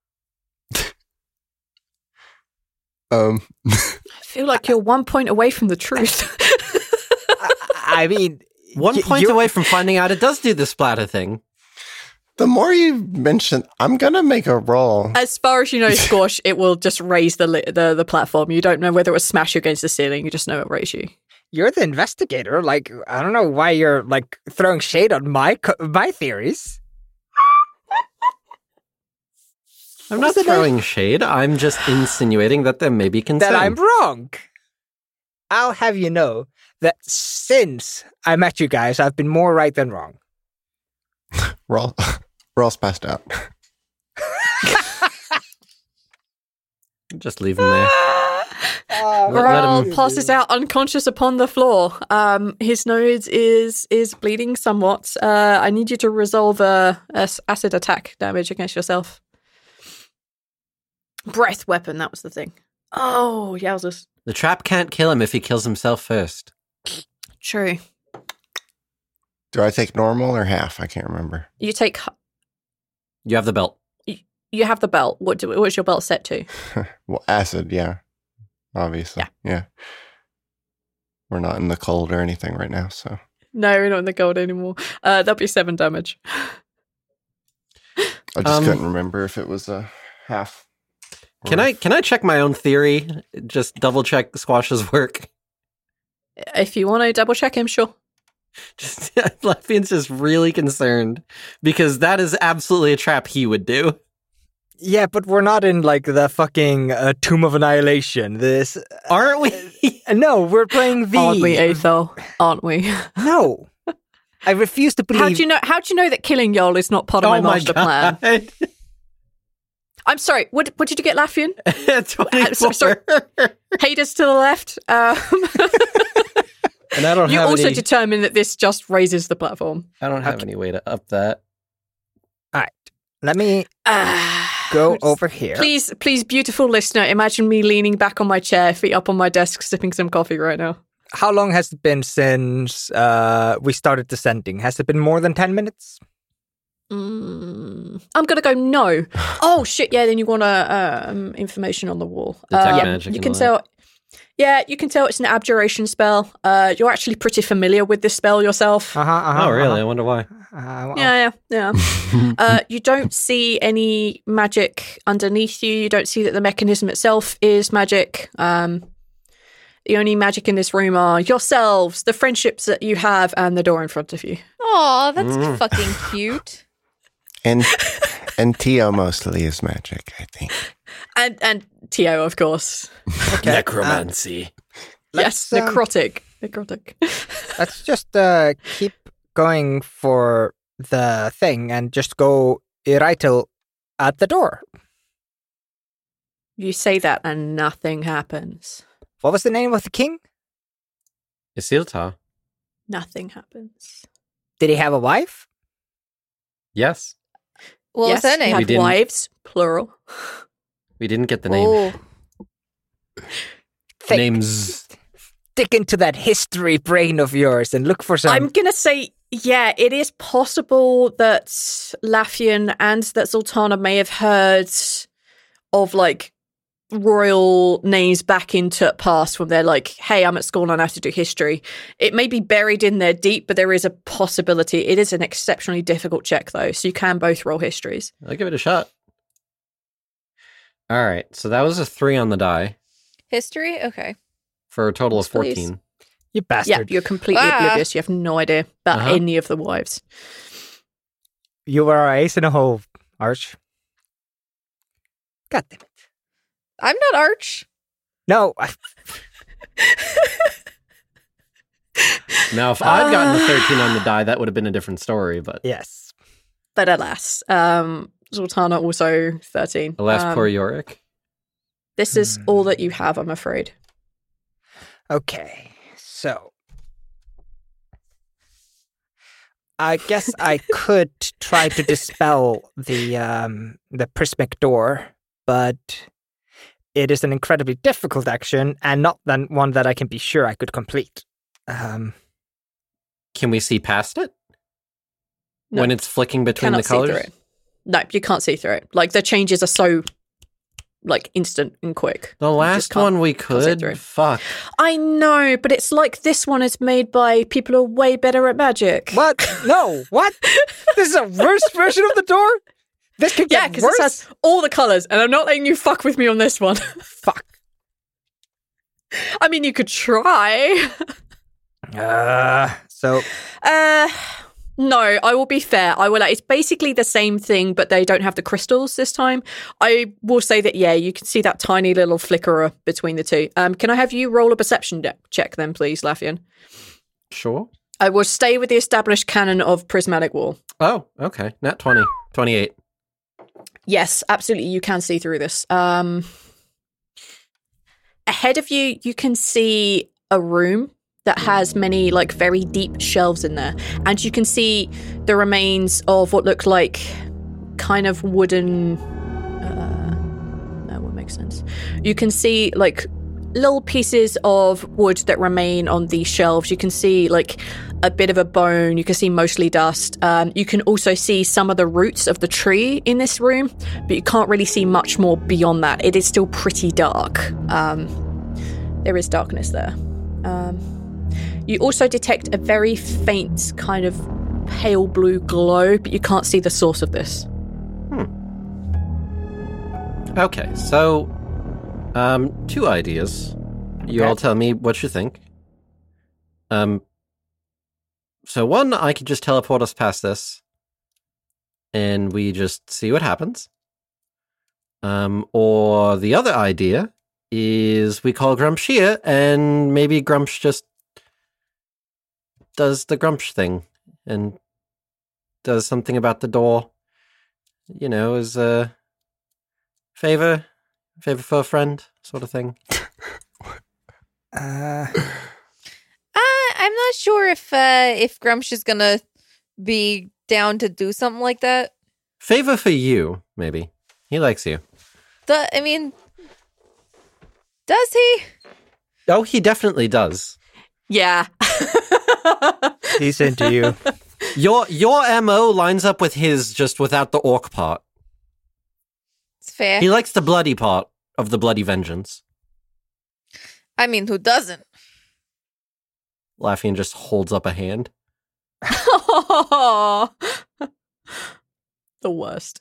I feel like you're 1 point away from the truth. I mean... 1 point away from finding out it does do the splatter thing. The more you mention, I'm gonna make a roll. As far as you know, Squash, it will just raise the platform. You don't know whether it will smash you against the ceiling. You just know it will raise you. You're the investigator. Like, I don't know why you're like throwing shade on my theories. I'm not throwing shade. I'm just insinuating that there may be concern. That I'm wrong. I'll have you know that since I met you guys, I've been more right than wrong. Roll's passed out. Just leave him there. Raul passes out unconscious upon the floor. His nose is bleeding somewhat. I need you to resolve a acid attack damage against yourself. Breath weapon, that was the thing. Oh, yowzers. The trap can't kill him if he kills himself first. True. Do I take normal or half? I can't remember. You take... You have the belt. You have the belt. What's your belt set to? Well, acid, yeah. Obviously. Yeah. We're not in the cold or anything right now, so... No, we're not in the cold anymore. That'll be 7 damage. I just couldn't remember if it was a half. Can I check my own theory? Just double check Squash's work. If you want to double check him, sure. Lafian's just really concerned because that is absolutely a trap he would do. Yeah, but we're not in like the fucking Tomb of Annihilation. This aren't we? No, we're playing V. Aren't we, Aethel? Aren't we? No, I refuse to believe. How do you know that killing Yol is not part of my master plan? I'm sorry. What did you get, Lafian? 24. Sorry. Haters to the left. And I don't you have also any... determine that this just raises the platform. I don't have any way to up that. All right. Let me go over here. Please, beautiful listener, imagine me leaning back on my chair, feet up on my desk, sipping some coffee right now. How long has it been since we started descending? Has it been more than 10 minutes? I'm going to go no. Oh, shit, yeah, then you want information on the wall. Magic you can tell... Yeah, you can tell it's an abjuration spell. You're actually pretty familiar with this spell yourself. Oh, really? I wonder why. Yeah. You don't see any magic underneath you. You don't see that the mechanism itself is magic. The only magic in this room are yourselves, the friendships that you have, and the door in front of you. Aw, that's fucking cute. And Tio mostly is magic, I think. And Tio, of course. Okay. Necromancy. Yes, necrotic. Let's just keep going for the thing and just go Iratil at the door. You say that and nothing happens. What was the name of the king? Isilta. Nothing happens. Did he have a wife? Yes. What was her name? He had wives, plural. We didn't get the name. Names. Stick into that history brain of yours and look for some... I'm going to say, yeah, it is possible that Lafian and that Zoltana may have heard of, like, royal names back in Tut past when they're like, hey, I'm at school and I have to do history. It may be buried in there deep, but there is a possibility. It is an exceptionally difficult check, though, so you can both roll histories. I'll give it a shot. All right, so that was a 3 on the die. History? Okay. For a total of 14. You bastard. Yeah, you're completely oblivious. You have no idea about any of the wives. You were our ace in a hole, Arch. God damn it. I'm not Arch. No. Now, if I'd gotten a 13 on the die, that would have been a different story, but... Yes. But alas, Zoltana also 13. Alas, poor Yorick. This is all that you have, I'm afraid. Okay, so... I guess I could try to dispel the prismatic door, but it is an incredibly difficult action and not one that I can be sure I could complete. Can we see past it? No. When it's flicking between the colors? No, you can't see through it. Like, the changes are so like instant and quick. The last one we could. Fuck. I know, but it's like this one is made by people who are way better at magic. What? No. What? This is a worse version of the door? This could get because worse? it has all the colours, and I'm not letting you fuck with me on this one. Fuck. I mean, you could try. No, I will be fair. It's basically the same thing, but they don't have the crystals this time. I will say that, yeah, you can see that tiny little flickerer between the two. Can I have you roll a perception check then, please, Laffian? Sure. I will stay with the established canon of prismatic wall. Oh, okay. Nat 20. 28. Yes, absolutely. You can see through this. Ahead of you, you can see a room that has many, like, very deep shelves in there. And you can see the remains of what look like kind of wooden... that would make sense. You can see, like, little pieces of wood that remain on these shelves. You can see, like, a bit of a bone. You can see mostly dust. You can also see some of the roots of the tree in this room, but you can't really see much more beyond that. It is still pretty dark. There is darkness there. You also detect a very faint kind of pale blue glow, but you can't see the source of this. Okay, so 2 ideas. You all tell me what you think. So one, I could just teleport us past this, and we just see what happens. Or the other idea is we call Grumsh here, and maybe Grumsh just does the Grumsh thing and does something about the door, as a favor for a friend sort of thing. I'm not sure if Grumsh is gonna be down to do something like that. Favor for you, maybe. He likes you. Does he? Oh, he definitely does. Yeah. He's into you. Your MO lines up with his, just without the orc part. It's fair. He likes the bloody part of the bloody vengeance. I mean, who doesn't? Laffian just holds up a hand. The worst.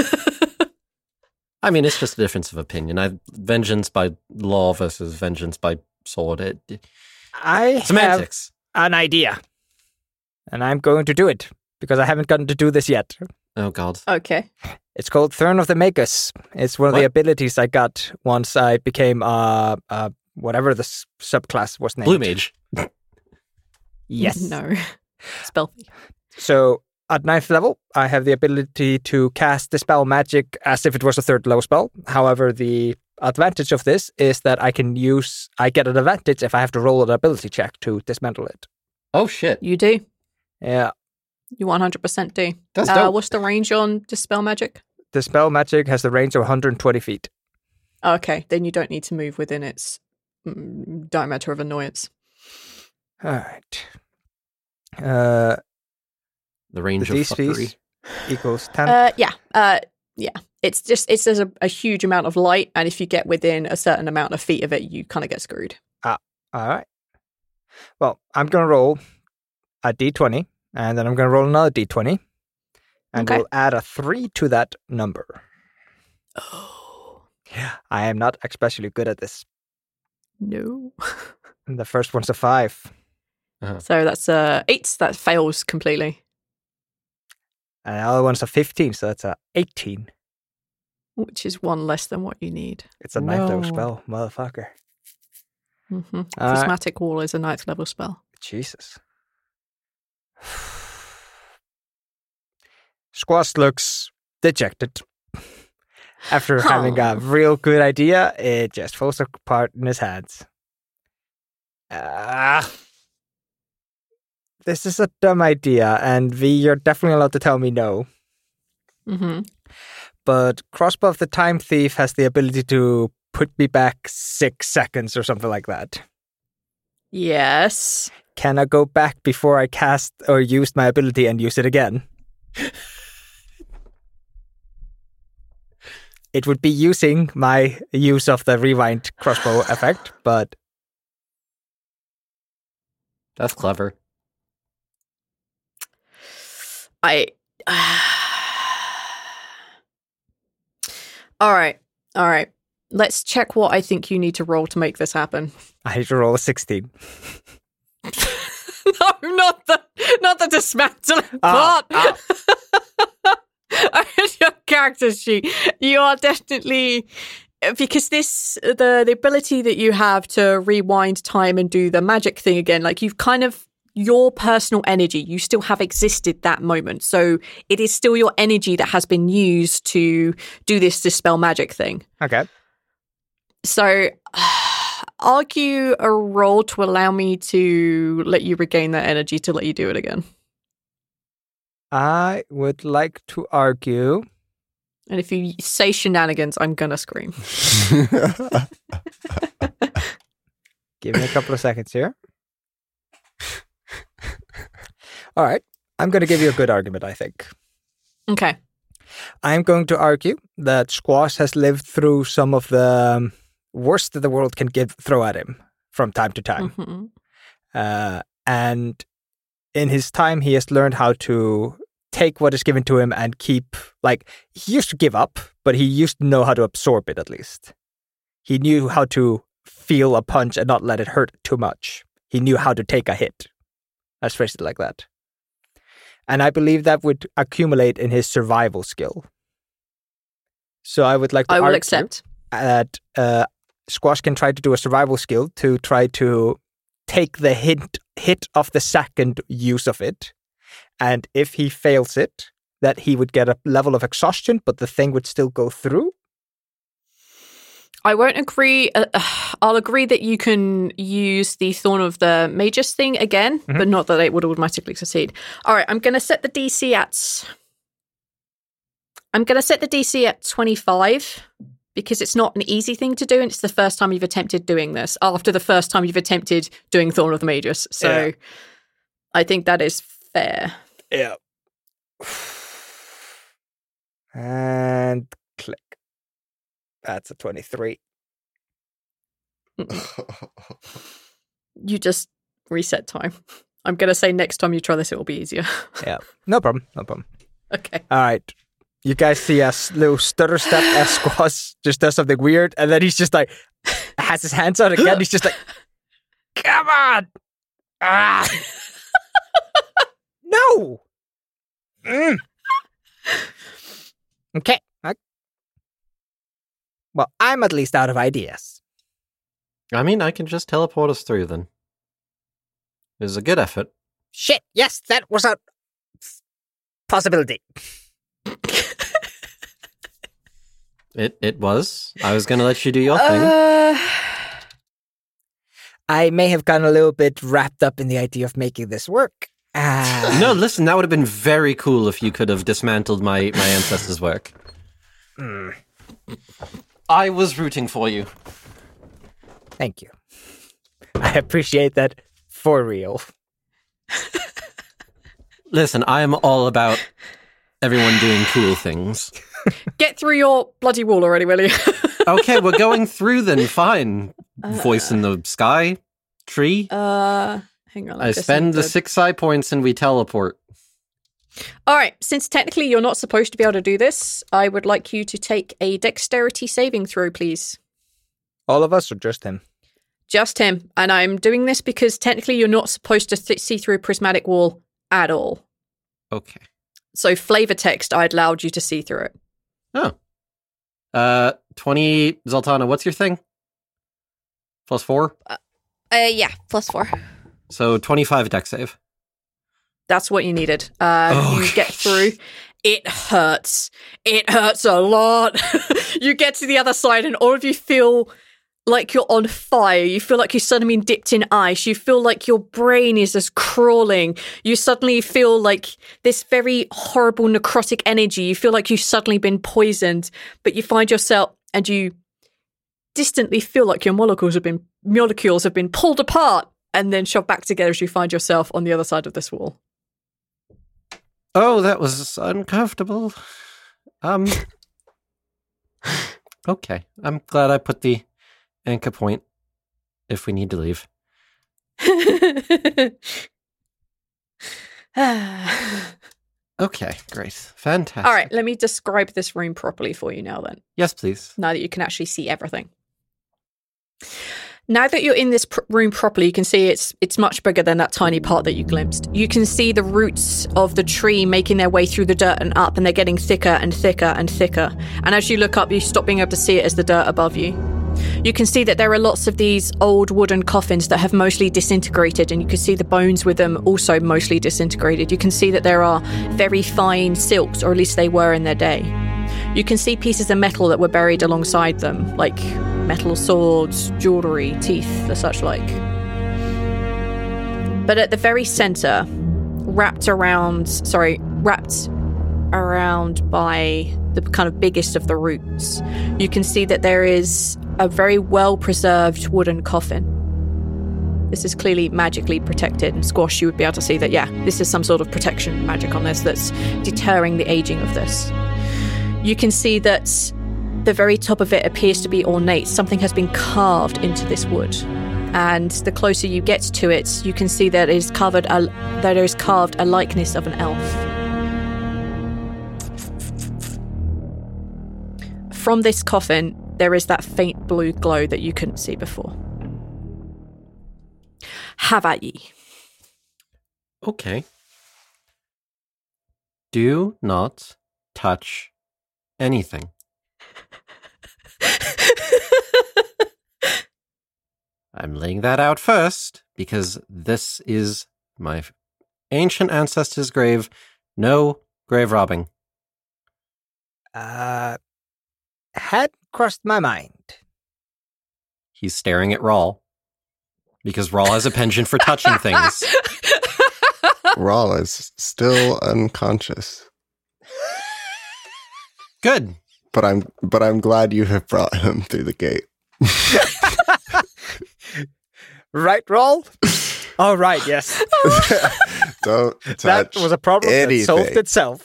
I mean, it's just a difference of opinion. Vengeance by law versus vengeance by sword. Semantics. Have an idea. And I'm going to do it, because I haven't gotten to do this yet. Oh, God. Okay. It's called Throne of the Magus. It's one of the abilities I got once I became, whatever the subclass was named. Blue Mage. Yes. No. Spellthy. So, at 9th level, I have the ability to cast Dispel Magic as if it was a 3rd level spell. However, the advantage of this is that I get an advantage if I have to roll an ability check to dismantle it. Oh, shit. You do? Yeah. You 100% do. That's dope. What's the range on Dispel Magic? Dispel Magic has the range of 120 feet. Okay, then you don't need to move within its diameter of annoyance. All right. The range of fuckery equals 10. Yeah. It's a huge amount of light, and if you get within a certain amount of feet of it, you kind of get screwed. All right. Well, I'm going to roll a d20, and then I'm going to roll another d20, and we'll add a 3 to that number. Oh. I am not especially good at this. No. And the first one's a 5. Uh-huh. So that's 8. That fails completely. And the other one's a 15, so that's a 18. Which is 1 less than what you need. It's a 9th level spell, motherfucker. Mm-hmm. Prismatic Wall is a 9th level spell. Jesus. Squash looks dejected. After having a real good idea, it just falls apart in his hands. This is a dumb idea, and V, you're definitely allowed to tell me no. Mm-hmm. But Crossbow of the Time Thief has the ability to put me back 6 seconds or something like that. Yes. Can I go back before I cast or use my ability and use it again? it would be using my use of the rewind crossbow effect, but That's clever. All right. Let's check what I think you need to roll to make this happen. I need to roll a 16. No, not the dismantling part. Your character sheet. You are definitely, because the ability that you have to rewind time and do the magic thing again, like you've kind of, your personal energy, you still have existed that moment. So it is still your energy that has been used to do this dispel magic thing. Okay. So argue a roll to allow me to let you regain that energy to let you do it again. I would like to argue. And if you say shenanigans, I'm gonna scream. Give me a couple of seconds here. All right. I'm going to give you a good argument, I think. Okay. I'm going to argue that Squash has lived through some of the worst that the world can throw at him from time to time. Mm-hmm. And in his time, he has learned how to take what is given to him and keep, like, he used to give up, but he used to know how to absorb it at least. He knew how to feel a punch and not let it hurt too much. He knew how to take a hit. Let's phrase it like that. And I believe that would accumulate in his survival skill. So I would like to argue accept that Squash can try to do a survival skill to try to take the hit of the second use of it. And if he fails it, that he would get a level of exhaustion, but the thing would still go through. I won't agree. I'll agree that you can use the Thorn of the Magus thing again, but not that it would automatically succeed. All right, I'm going to set the DC at 25 because it's not an easy thing to do, and it's the first time you've attempted doing this after the first time you've attempted doing Thorn of the Magus. So yeah. I think that is fair. Yeah. And click. That's a 23. You just reset time. I'm going to say next time you try this, it will be easier. Yeah. No problem. Okay. All right. You guys see a little stutter step as Squash just does something weird, and then he's just like, has his hands out again. He's just like, come on. Ah. No. Okay. Well, I'm at least out of ideas. I mean, I can just teleport us through then. It was a good effort. Shit, yes, that was a possibility. It was. I was going to let you do your thing. I may have gotten a little bit wrapped up in the idea of making this work. No, listen, that would have been very cool if you could have dismantled my ancestors' work. I was rooting for you. Thank you. I appreciate that for real. Listen, I am all about everyone doing cool things. Get through your bloody wall already, will you? Okay, we're going through then. Fine. Voice in the sky. Tree. Hang on. I spend the 6 side points and we teleport. All right, since technically you're not supposed to be able to do this, I would like you to take a dexterity saving throw, please. All of us or just him? Just him. And I'm doing this because technically you're not supposed to see through a prismatic wall at all. Okay. So flavor text, I'd allowed you to see through it. Oh. 20, Zoltana, what's your thing? +4? Yeah, +4. So 25 dex save. That's what you needed. You get through. It hurts. It hurts a lot. You get to the other side and all of you feel like you're on fire. You feel like you've suddenly been dipped in ice. You feel like your brain is just crawling. You suddenly feel like this very horrible necrotic energy. You feel like you've suddenly been poisoned, but you find yourself and you distantly feel like your molecules have been pulled apart and then shoved back together as you find yourself on the other side of this wall. Oh, that was uncomfortable. Okay. I'm glad I put the anchor point if we need to leave. Okay, great. Fantastic. All right, let me describe this room properly for you now then. Yes, please. Now that you can actually see everything. Now that you're in this room properly, you can see it's much bigger than that tiny part that you glimpsed. You can see the roots of the tree making their way through the dirt and up, and they're getting thicker and thicker and thicker. And as you look up, you stop being able to see it as the dirt above you. You can see that there are lots of these old wooden coffins that have mostly disintegrated, and you can see the bones with them also mostly disintegrated. You can see that there are very fine silks, or at least they were in their day. You can see pieces of metal that were buried alongside them, like metal swords, jewellery, teeth, the such like. But at the very centre, wrapped around by the kind of biggest of the roots, you can see that there is a very well-preserved wooden coffin. This is clearly magically protected, and Squash, you would be able to see that, yeah, this is some sort of protection magic on this that's deterring the aging of this. You can see that the very top of it appears to be ornate. Something has been carved into this wood. And the closer you get to it, you can see that it is carved a likeness of an elf. From this coffin, there is that faint blue glow that you couldn't see before. Have at ye. Okay. Do not touch anything. I'm laying that out first because this is my ancient ancestor's grave. No grave robbing. Had crossed my mind. He's staring at Rawl because Rawl has a penchant for touching things. Rawl is still unconscious. Good. But I'm glad you have brought him through the gate. Right, Rawl? All right, yes. Don't touch That was a problem anything. that solved itself.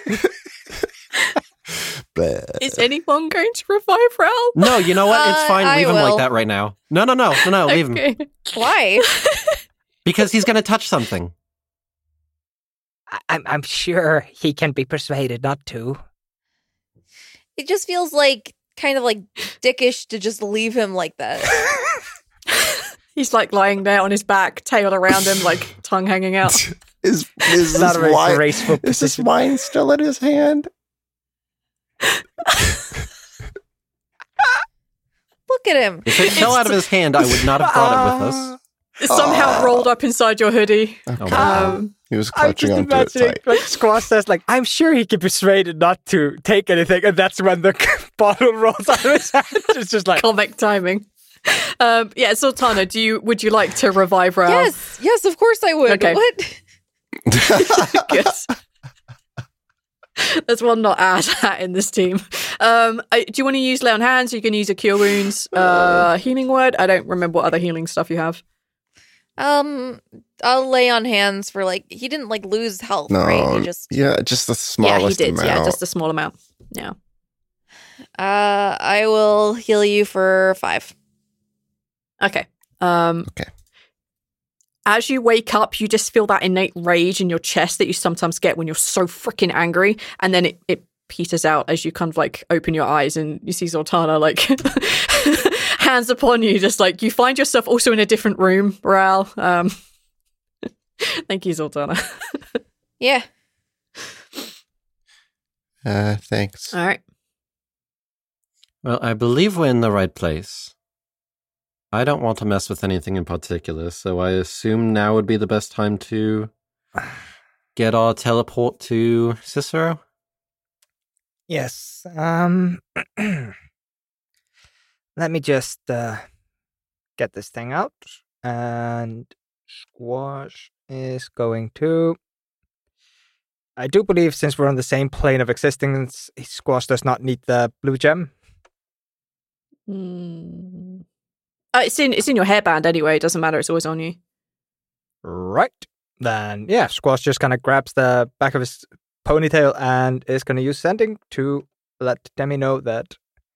Is anyone going to revive Raoul? No, you know what? It's fine. I Leave him will. like that right now. No. Leave him. Why? Because he's going to touch something. I'm sure he can be persuaded not to. It just feels like kind of like dickish to just leave him like that. He's like lying there on his back, tail around him, like tongue hanging out. Is Not this a very wine? graceful Is this position. wine still in his hand? Look at him. If it fell out of his hand, I would not have brought it with us. It's somehow rolled up inside your hoodie. Oh, wow. He was I'm clutching just onto it imagining, tight. like, Squash says, like, I'm sure he can be persuaded not to take anything, and that's when the bottle rolls out of his hand. It's just like, Comic timing. Sultana, would you like to revive Raoul? Yes, of course I would. Okay. What? Good. There's one not at in this team. Do you want to use lay on hands? You can use a cure wounds, healing word. I don't remember what other healing stuff you have. I'll lay on hands for he didn't lose health, No, right? He just just the smallest Yeah, he did. amount. Yeah, just a small amount. Yeah. I will heal you for 5. Okay. Okay. As you wake up, you just feel that innate rage in your chest that you sometimes get when you're so freaking angry, and then it peters out as you kind of open your eyes and you see Zoltana hands upon you, just you find yourself also in a different room, Raoul. Thank you, Zoltana. Yeah. Thanks. All right. Well, I believe we're in the right place. I don't want to mess with anything in particular, so I assume now would be the best time to get our teleport to Cicero. yes. Let me just get this thing out, and Squash is going to. I do believe, since we're on the same plane of existence, Squash does not need the blue gem. It's in your hairband anyway. It doesn't matter. It's always on you. Right. Then, yeah, Squash just kind of grabs the back of his ponytail and is going to use sending to let Demi know that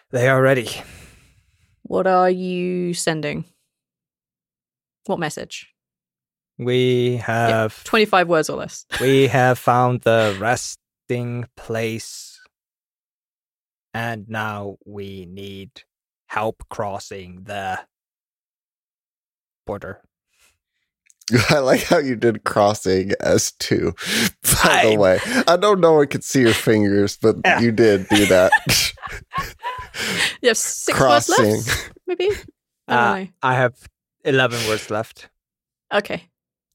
They are ready. What are you sending? What message? We have 25 words or less. we have found the resting place, and now we need help crossing the border. I like how you did crossing as two. By the way, I don't know one could see your fingers, but you did do that. You have 6 Crossing. words left, maybe? I don't know. I have 11 words left. Okay.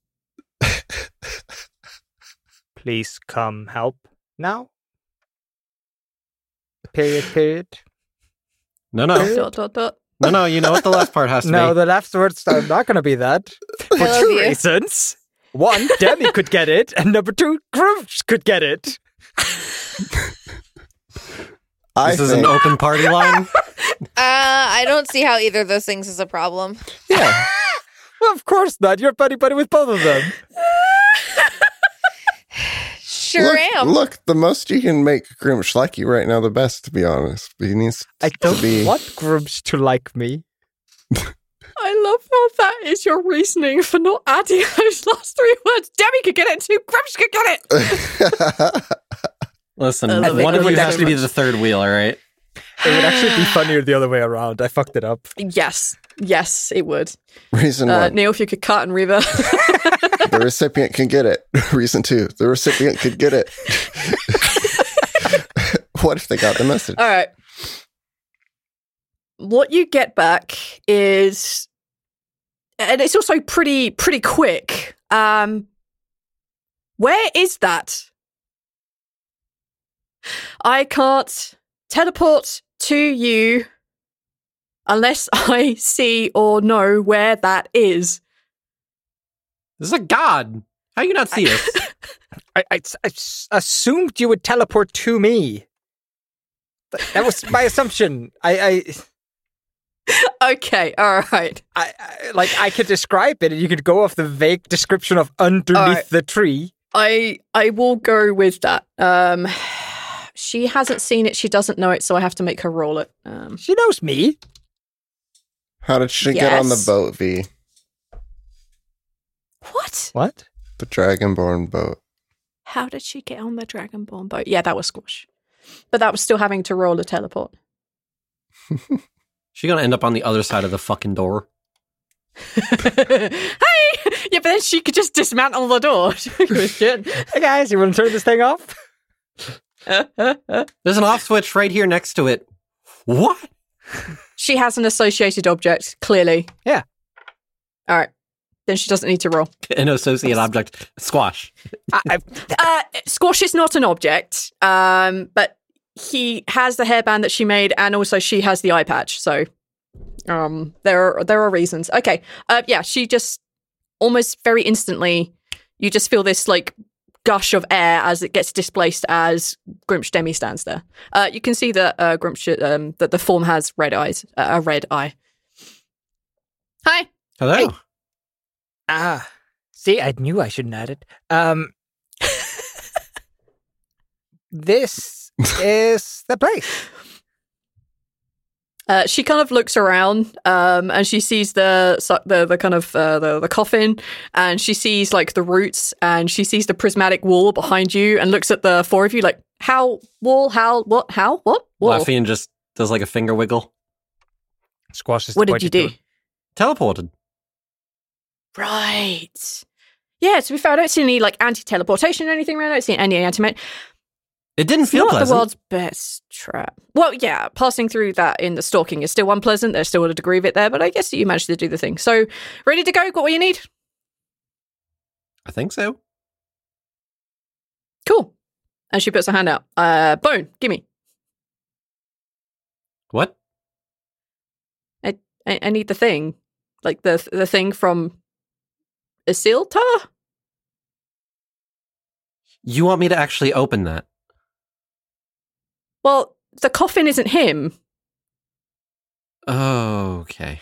Please come help now. Period. No. Dot. You know what the left part has to No, be. the left words are not going to be that. For love 2 you. reasons. 1, Demi could get it, and number 2, Grumsh could get it. This is an open party line. I don't see how either of those things is a problem. Yeah. Well, of course not. You're buddy-buddy with both of them. Sure am. Look, the most you can make Grimsh like you right now, the best, to be honest. But he needs I to don't be... want Grumsh to like me. I love how that is your reasoning for not adding those last 3 words. Demi could get it too. Grumsh could get it. Listen, I love it. one of I love you it has so to be much. the third wheel, all right? It would actually be funnier the other way around. I fucked it up. Yes, it would. Reason 1, Neil, if you could cut and reverb. the recipient can get it. Reason 2, the recipient could get it. What if they got the message? All right. What you get back is, and it's also pretty quick. Where is that? I can't teleport to you unless I see or know where that is. This is a god. How you not see us? I assumed you would teleport to me. That was my assumption. Okay, all right. I could describe it, and you could go off the vague description of underneath the tree. I will go with that. She hasn't seen it. She doesn't know it, so I have to make her roll it. She knows me. How did she get on the Yes. boat, V? What? The Dragonborn boat. How did she get on the Dragonborn boat? Yeah, that was Squash. But that was still having to roll a teleport. She's gonna end up on the other side of the fucking door. Hey! Yeah, but then she could just dismantle the door. Hey guys, you want to turn this thing off? There's an off switch right here next to it. What? She has an associated object, clearly. Yeah. All right. Then she doesn't need to roll. An associate object. Squash. Squash is not an object, but he has the hairband that she made, and also she has the eye patch. So there are reasons. Okay. Yeah, she just almost very instantly, you just feel this like gush of air as it gets displaced as Grimsh Demi stands there. You can see that Grimsh that the form has red eyes, a red eye. Hi. Hello. Hey. See, I knew I shouldn't add it. This is the place. She kind of looks around, and she sees the kind of the coffin, and she sees like the roots, and she sees the prismatic wall behind you, and looks at the 4 of you like, how wall, how what, how what wall? Laffian just does like a finger wiggle. Squash is What did you do? Teleported. Right. Yeah. To be fair, I don't see any like anti-teleportation or anything. I don't see any anti. It didn't feel Not pleasant. the world's best trap. Well, yeah, passing through that in the stalking is still unpleasant. There's still a degree of it there, but I guess you managed to do the thing. So, ready to go? Got what you need? I think so. Cool. And she puts her hand out. Bone, gimme. What? I need the thing. Like the thing from Isilta? You want me to actually open that? Well, the coffin isn't him. Oh, okay.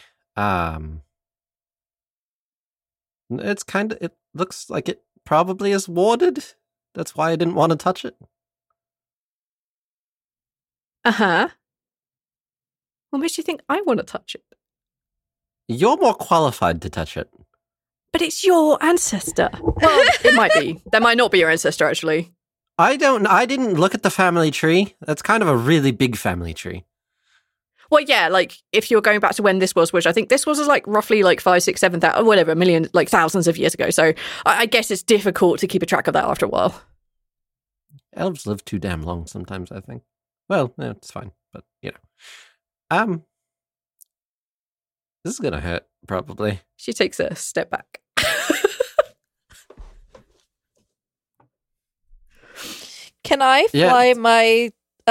It's kind of, it looks like it probably is warded. That's why I didn't want to touch it. Uh-huh. What makes you think I want to touch it? You're more qualified to touch it. But it's your ancestor. Well, it might be. That might not be your ancestor, actually. I didn't look at the family tree. That's kind of a really big family tree. Well, yeah, like, if you're going back to when this was, which I think this was, like, roughly, like, 5, 6, 7,000, whatever, million, like, thousands of years ago. So I guess it's difficult to keep a track of that after a while. Elves live too damn long sometimes, I think. Well, no, it's fine, but, you know. This is gonna hurt, probably. She takes a step back. Can I fly my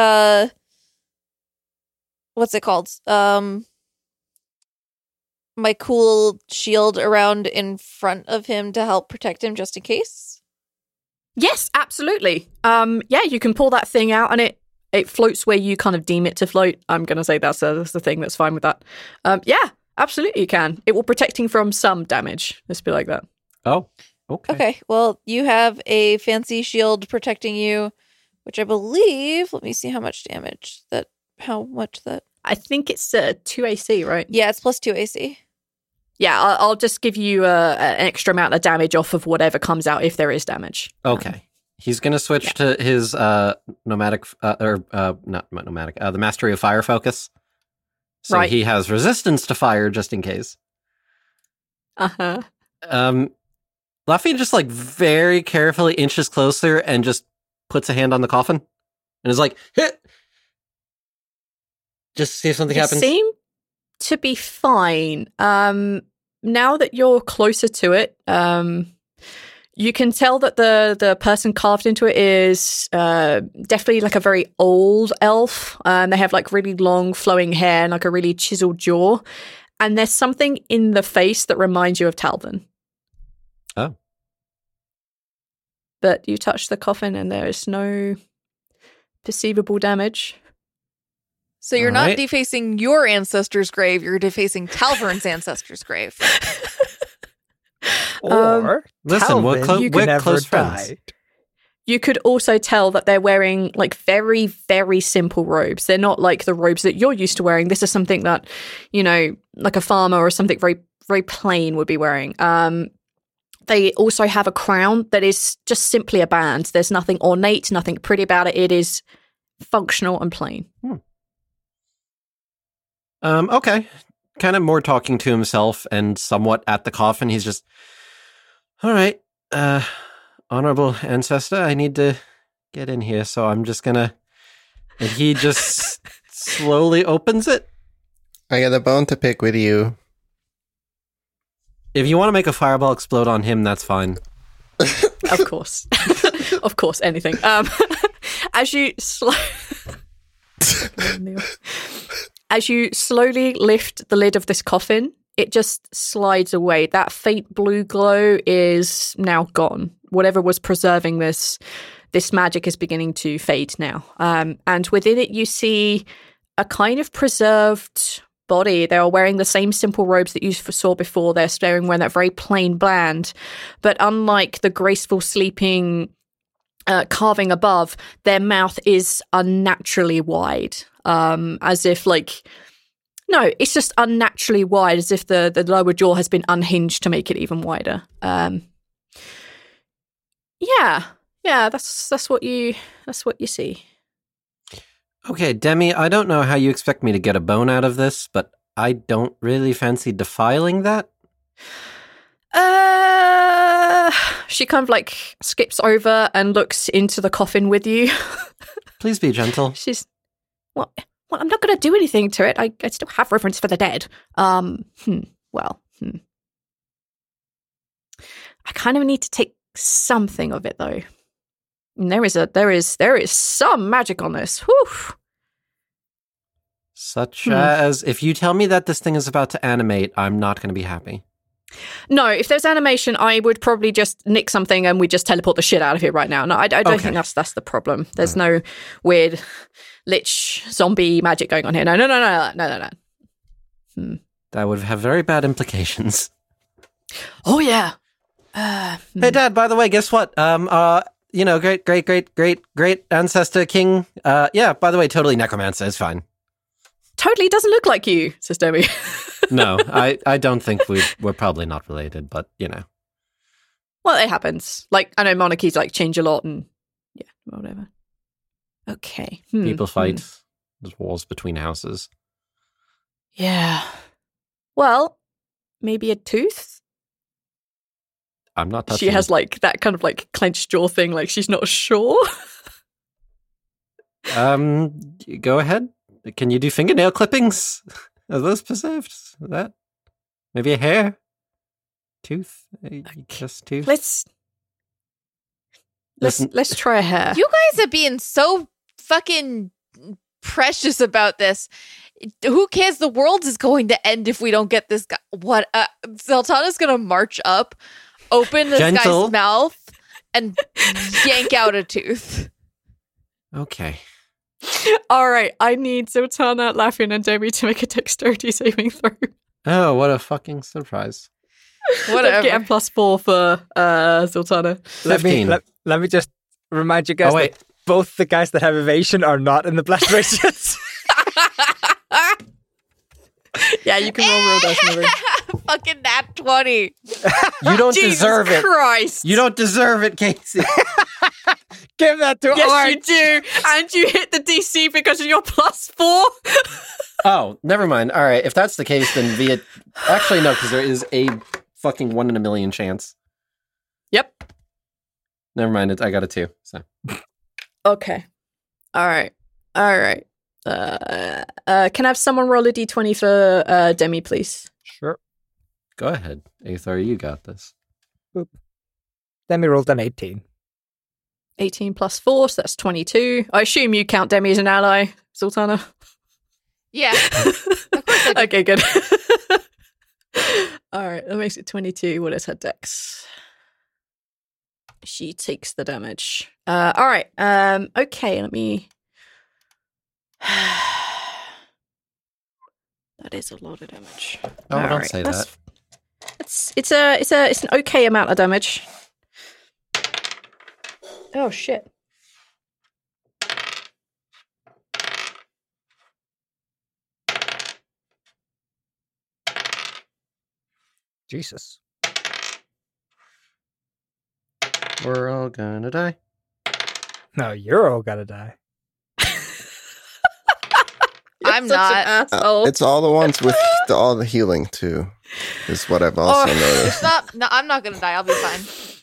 what's it called? My cool shield around in front of him to help protect him just in case? Yes, absolutely. Yeah, you can pull that thing out and it floats where you kind of deem it to float. I'm going to say that's the thing that's fine with that. Yeah, absolutely you can. It will protect him from some damage. Let's be like that. Oh, okay. Okay, well, you have a fancy shield protecting you, which I believe, let me see how much that. I think it's 2 AC, right? Yeah, it's plus 2 AC. Yeah, I'll just give you an extra amount of damage off of whatever comes out if there is damage. Okay. He's going to switch to his not nomadic, the Mastery of Fire focus. So right. He has resistance to fire just in case. Uh-huh. Laffy just like very carefully inches closer and just puts a hand on the coffin and is like, hit! Just see if something happens. It seemed to be fine. Now that you're closer to it, you can tell that the person carved into it is definitely like a very old elf. They have like really long flowing hair and like a really chiseled jaw. And there's something in the face that reminds you of Talvin. Oh. But you touch the coffin and there is no perceivable damage. So you're not defacing your ancestor's grave, you're defacing Talvern's ancestor's grave. Or listen, Talvin, we're close friends. died. You could also tell that they're wearing like very, very simple robes. They're not like the robes that you're used to wearing. This is something that, you know, like a farmer or something very, very plain would be wearing. They also have a crown that is just simply a band. There's nothing ornate, nothing pretty about it. It is functional and plain. Okay. Kind of more talking to himself and somewhat at the coffin. He's just, all right, honorable ancestor, I need to get in here. So I'm just gonna, and he just slowly opens it. I got a bone to pick with you. If you want to make a fireball explode on him, that's fine. Of course. Of course, anything. As you slowly lift the lid of this coffin, it just slides away. That faint blue glow is now gone. Whatever was preserving this magic is beginning to fade now. And within it, you see a kind of preserved body. They are wearing the same simple robes that you saw before. They're wearing that very plain bland. But unlike the graceful sleeping carving above, their mouth is unnaturally wide. As if no, it's just unnaturally wide, as if the lower jaw has been unhinged to make it even wider. Yeah, that's what you see. Okay, Demi, I don't know how you expect me to get a bone out of this, but I don't really fancy defiling that. She kind of like skips over and looks into the coffin with you. Please be gentle. She's, well, I'm not going to do anything to it. I still have reverence for the dead. I kind of need to take something of it though. And there is some magic on this. Whew. Such as, if you tell me that this thing is about to animate, I'm not going to be happy. No, if there's animation, I would probably just nick something and we just teleport the shit out of here right now. No, I don't think that's the problem. There's no weird lich zombie magic going on here. No. That would have very bad implications. Oh yeah. Hey, Dad. By the way, guess what? Great ancestor king. Yeah. By the way, totally necromancer. It's fine. totally doesn't look like you, says Demi. No, I don't think we're probably not related, but you know. Well, it happens. Like, I know monarchies like change a lot and yeah, whatever. Okay. People fight. There's wars between houses. Yeah. Well, maybe a tooth? I'm not touching She has like that kind of like clenched jaw thing, like she's not sure. Go ahead. Can you do fingernail clippings? Are those preserved? That maybe a hair, tooth, just tooth. Let's try a hair. You guys are being so fucking precious about this. Who cares? The world is going to end if we don't get this guy. What? Zoltana's gonna march up, open this guy's mouth, and yank out a tooth. Okay. All right, I need Zoltana, Laffian, and Demi to make a dexterity saving throw. Oh, what a fucking surprise! Whatever. Get +4 for Zoltana. Let me just remind you guys that both the guys that have evasion are not in the blast radius. Yeah, you can roll dice in the room. Fucking nat 20. You don't deserve it. Christ. You don't deserve it, Casey. Give that to Art. Yes, you do. And you hit the DC because of your +4. Oh, never mind. All right, if that's the case, then via... Actually, no, because there is a fucking 1 in a million chance. Yep. Never mind. I got a 2, so... Okay. All right. Can I have someone roll a d20 for Demi, please? Sure. Go ahead. Aethar, you got this. Boop. Demi rolled an 18. 18 +4, so that's 22. I assume you count Demi as an ally, Zoltana? Yeah. Of course I do. Okay, good. All right, that makes it 22. What is her dex? She takes the damage. All right. Okay, let me... That is a lot of damage. Oh, don't say that. It's an okay amount of damage. Oh shit. Jesus. We're all gonna die. No, you're all gonna die. I'm not. It's all the ones with all the healing too, is what I've also noticed. I'm not gonna die. I'll be fine.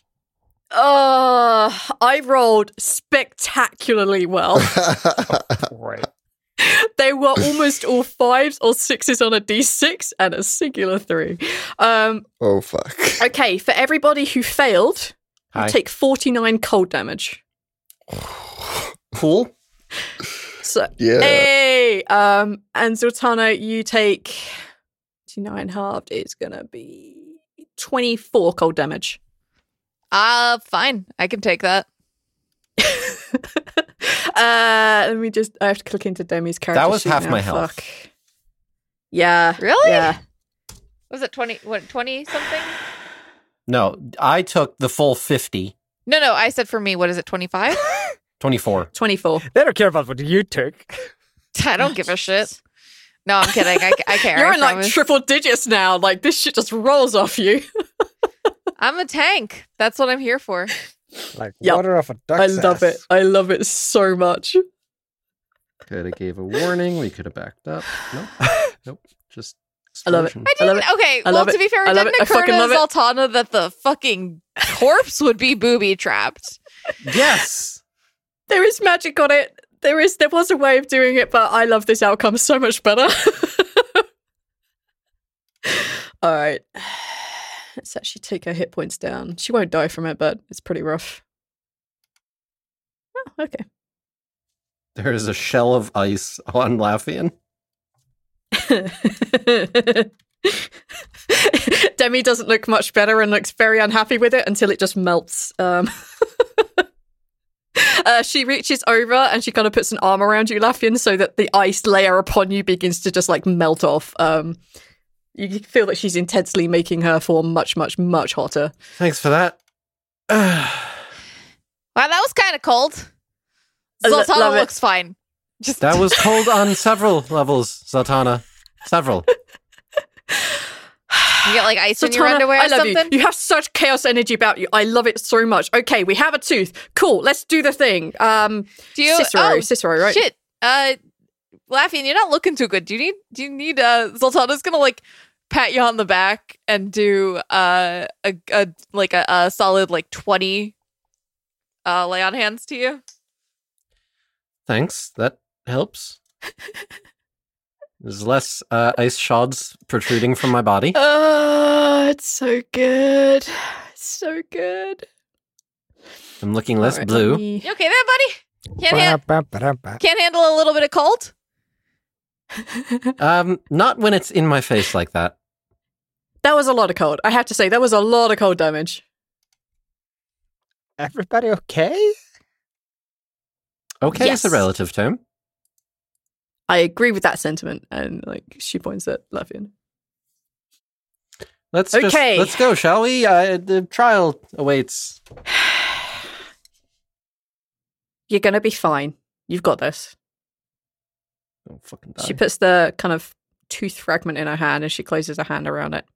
I rolled spectacularly well. Right. They were almost all 5s or 6s on a d6 and a singular 3. Oh fuck. Okay, for everybody who failed, you take 49 cold damage. Cool. So, yeah. Hey, and Zoltana, you take 29 halved is gonna be 24 cold damage. Fine. I can take that. Let me just... I have to click into Demi's character That was sheet half now. my health. Fuck. Yeah. Really? Yeah. Was it 20 something? No, I took the full 50. No, I said for me, what is it, 25? 24. 24. They don't care about what you took. I don't give a shit. No, I'm kidding. I care. You're I in like promise. triple digits now. Like this shit just rolls off you. I'm a tank. That's what I'm here for. Like Yep. water off a duck's I love ass. it. I love it so much. Could have gave a warning. We could have backed up. Nope. Just I love it. explosion. I love didn't. it. Okay, I well, love to it. be fair, I it love didn't it. I occur to fucking love it. Zoltana that the fucking corpse would be booby trapped. Yes. There is magic on it. There was a way of doing it, but I love this outcome so much better. All right. Let's actually take her hit points down. She won't die from it, but it's pretty rough. Oh, okay. There is a shell of ice on Laffian. Demi doesn't look much better and looks very unhappy with it until it just melts. She reaches over and she kind of puts an arm around you, Laffian, so that the ice layer upon you begins to just like melt off. You feel that she's intensely making her form much, much, much hotter. Thanks for that. Wow, that was kind of cold. Love Zoltana it. looks fine. That was cold on several levels, Zoltana. Several. You get like ice in your Zoltana, underwear I or love something? you. You have such chaos energy about you. I love it so much. Okay, we have a tooth. Cool. Let's do the thing. Do you, Cicero, right? Shit. Laughing, you're not looking too good. Do you need Zoltana's gonna like pat you on the back and do a solid like 20 lay on hands to you? Thanks. That helps. There's less ice shards protruding from my body. Oh, it's so good. It's so good. I'm looking less blue. You okay there, buddy? Can't handle a little bit of cold? Not when it's in my face like that. That was a lot of cold. I have to say, that was a lot of cold damage. Everybody okay? Okay, Yes. is a relative term. I agree with that sentiment. And like she points at Laffian. Let's go, shall we? The trial awaits. You're going to be fine. You've got this. Don't fucking die. She puts the kind of tooth fragment in her hand and she closes her hand around it.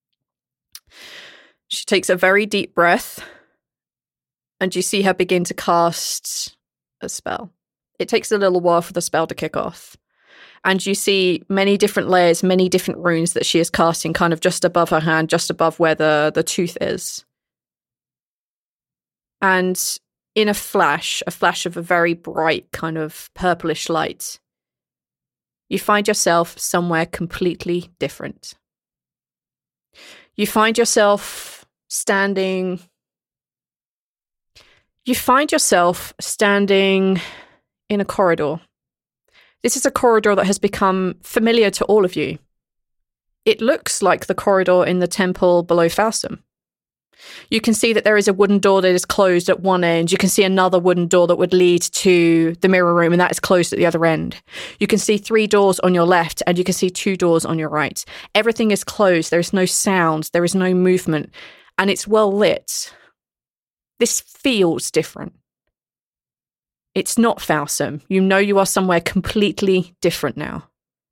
She takes a very deep breath and you see her begin to cast a spell. It takes a little while for the spell to kick off. And you see many different layers, many different runes that she is casting kind of just above her hand, just above where the tooth is. And in a flash of a very bright kind of purplish light, you find yourself somewhere completely different. You find yourself standing in a corridor. This is a corridor that has become familiar to all of you. It looks like the corridor in the temple below Faustum. You can see that there is a wooden door that is closed at one end. You can see another wooden door that would lead to the mirror room, and that is closed at the other end. You can see 3 doors on your left, and you can see 2 doors on your right. Everything is closed. There is no sound. There is no movement, and it's well lit. This feels different. It's not Faustum. You know you are somewhere completely different now.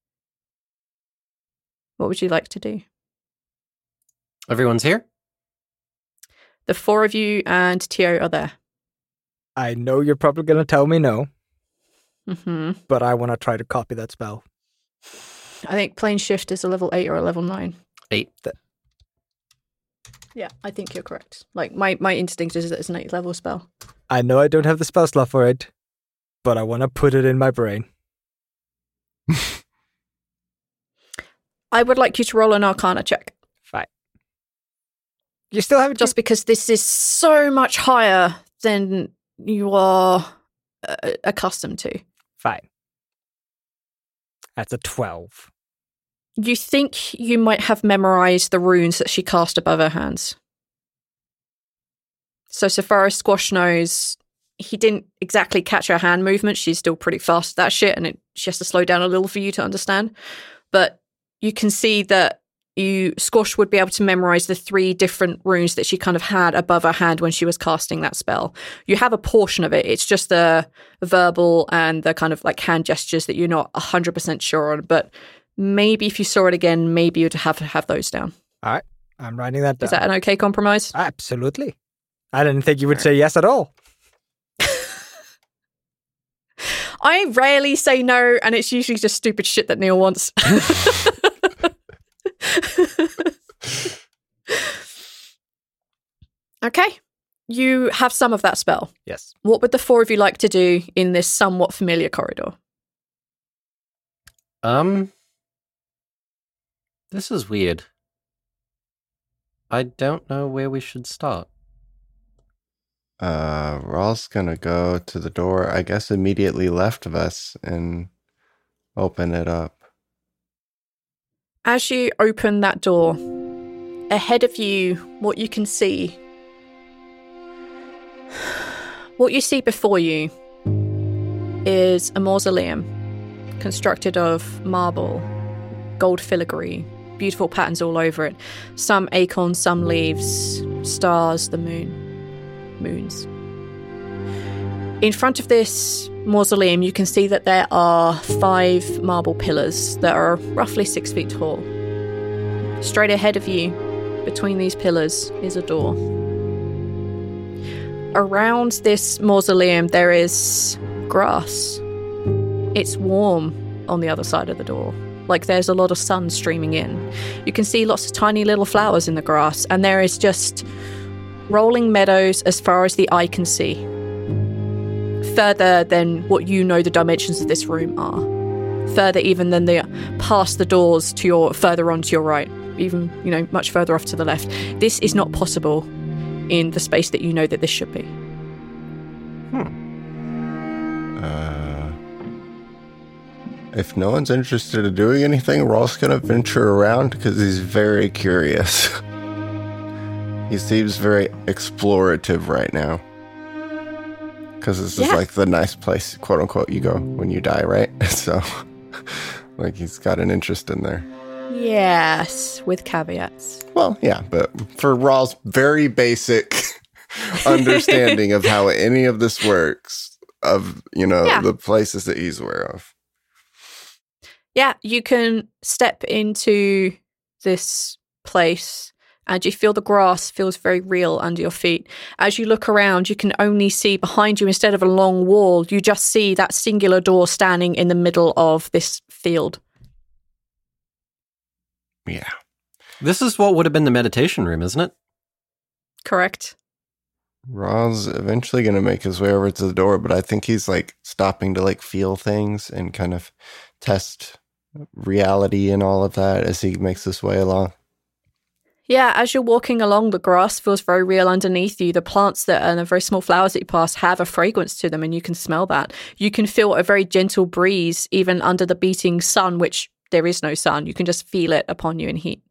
What would you like to do? Everyone's here? The 4 of you and Tio are there. I know you're probably going to tell me no, Mm-hmm. but I want to try to copy that spell. I think Plane Shift is a level 8 or a level 9. 8. Yeah, I think you're correct. Like, my instinct is that it's an 8th level spell. I know I don't have the spell slot for it, but I want to put it in my brain. I would like you to roll an Arcana check. Fine. You still haven't Just because this is so much higher than you are accustomed to. Fine. That's a 12. You think you might have memorized the runes that she cast above her hands. So far as Squash knows, he didn't exactly catch her hand movement. She's still pretty fast at that shit, and she has to slow down a little for you to understand. But you can see that Squash would be able to memorize the 3 different runes that she kind of had above her hand when she was casting that spell. You have a portion of it. It's just the verbal and the kind of like hand gestures that you're not 100% sure on. But maybe if you saw it again, maybe you'd have those down. All right. I'm writing that down. Is that an okay compromise? Absolutely. I didn't think you would say yes at all. I rarely say no, and it's usually just stupid shit that Neil wants. Okay. You have some of that spell. Yes. What would the 4 of you like to do in this somewhat familiar corridor? This is weird. I don't know where we should start. Rawls gonna go to the door, I guess immediately left of us, and open it up. As you open that door, ahead of you, what you see before you is a mausoleum constructed of marble, gold filigree, beautiful patterns all over it. Some acorns, some leaves, stars, the moons. In front of this mausoleum, you can see that there are 5 marble pillars that are roughly 6 feet tall. Straight ahead of you, between these pillars, is a door. Around this mausoleum, there is grass. It's warm on the other side of the door. Like there's a lot of sun streaming in. You can see lots of tiny little flowers in the grass, and there is just rolling meadows as far as the eye can see. Further than what you know the dimensions of this room are. Further even than past the doors to your further on to your right. Even, much further off to the left. This is not possible in the space that you know that this should be. If no one's interested in doing anything, Rawl's gonna venture around because he's very curious. He seems very explorative right now. Because this is like the nice place, quote unquote, you go when you die, right? So, like, he's got an interest in there. Yes, with caveats. Well, yeah, but for Rawl's very basic understanding of how any of this works, of, the places that he's aware of. Yeah, you can step into this place and you feel the grass feels very real under your feet. As you look around, you can only see behind you, instead of a long wall, you just see that singular door standing in the middle of this field. Yeah. This is what would have been the meditation room, isn't it? Correct. Raw's eventually going to make his way over to the door, but I think he's stopping to feel things and kind of test reality and all of that as he makes his way along. Yeah, as you're walking along, the grass feels very real underneath you. The plants and the very small flowers that you pass have a fragrance to them, and you can smell that. You can feel a very gentle breeze even under the beating sun, which there is no sun. You can just feel it upon you in heat.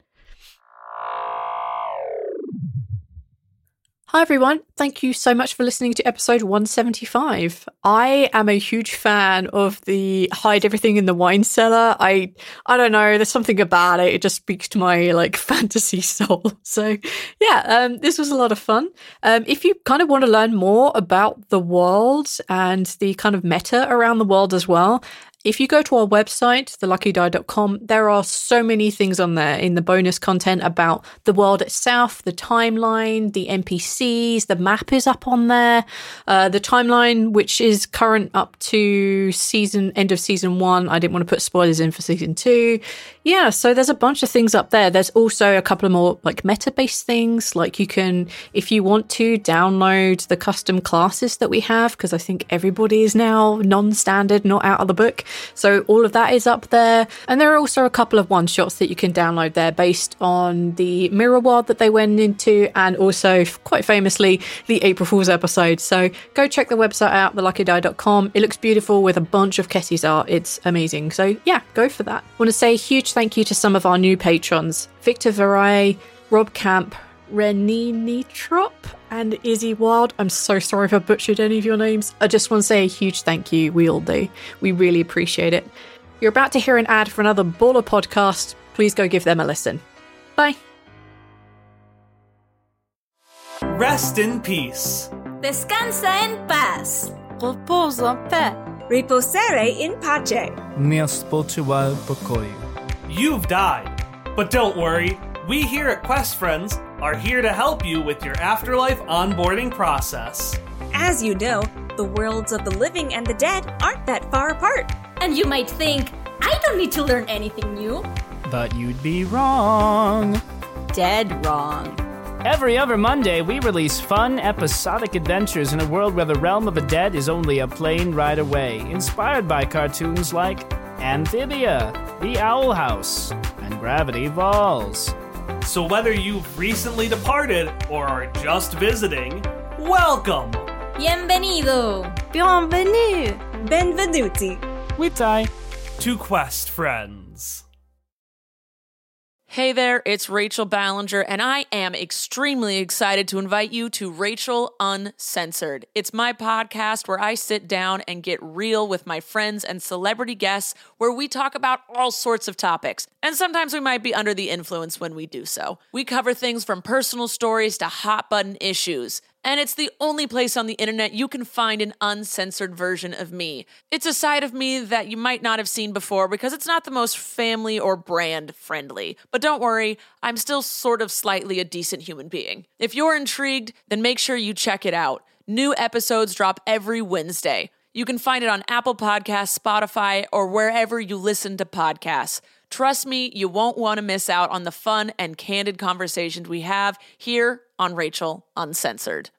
Hi, everyone. Thank you so much for listening to episode 175. I am a huge fan of the hide everything in the wine cellar. I don't know. There's something about it. It just speaks to my fantasy soul. So yeah, this was a lot of fun. If you kind of want to learn more about the world and the kind of meta around the world as well, if you go to our website, theluckydie.com, there are so many things on there in the bonus content about the world itself, the timeline, the NPCs, the map is up on there, the timeline, which is current up to end of season 1. I didn't want to put spoilers in for season 2. Yeah, so there's a bunch of things up there. There's also a couple of more meta-based things, you can, if you want to, download the custom classes that we have, because I think everybody is now non-standard, not out of the book. So all of that is up there. And there are also a couple of one-shots that you can download there based on the Mirror World that they went into, and also, quite famously, the April Fool's episode. So go check the website out, theluckydie.com. It looks beautiful with a bunch of Kessie's art. It's amazing. So yeah, go for that. I want to say a huge thank you to some of our new patrons, Victor Veray, Rob Camp, Renini Trop, and Izzy Wild. I'm so sorry if I butchered any of your names. I just want to say a huge thank you. We all do. We really appreciate it. You're about to hear an ad for another Baller podcast. Please go give them a listen. Bye. Rest in peace. Descansa en paz. Repose en paix. Riposere in pace. Miospochiwal pokoyu. You've died. But don't worry, we here at Quest Friends are here to help you with your afterlife onboarding process. As you know, the worlds of the living and the dead aren't that far apart. And you might think, I don't need to learn anything new. But you'd be wrong. Dead wrong. Every other Monday, we release fun, episodic adventures in a world where the realm of the dead is only a plane ride away, inspired by cartoons like Amphibia, The Owl House, and Gravity Falls. So whether you've recently departed or are just visiting, welcome! Bienvenido! Bienvenue! Benvenuti! Witai! To Quest Friends. Hey there, it's Rachel Ballinger, and I am extremely excited to invite you to Rachel Uncensored. It's my podcast where I sit down and get real with my friends and celebrity guests, where we talk about all sorts of topics. And sometimes we might be under the influence when we do so. We cover things from personal stories to hot button issues. And it's the only place on the internet you can find an uncensored version of me. It's a side of me that you might not have seen before because it's not the most family or brand friendly. But don't worry, I'm still sort of slightly a decent human being. If you're intrigued, then make sure you check it out. New episodes drop every Wednesday. You can find it on Apple Podcasts, Spotify, or wherever you listen to podcasts. Trust me, you won't want to miss out on the fun and candid conversations we have here on Rachel Uncensored.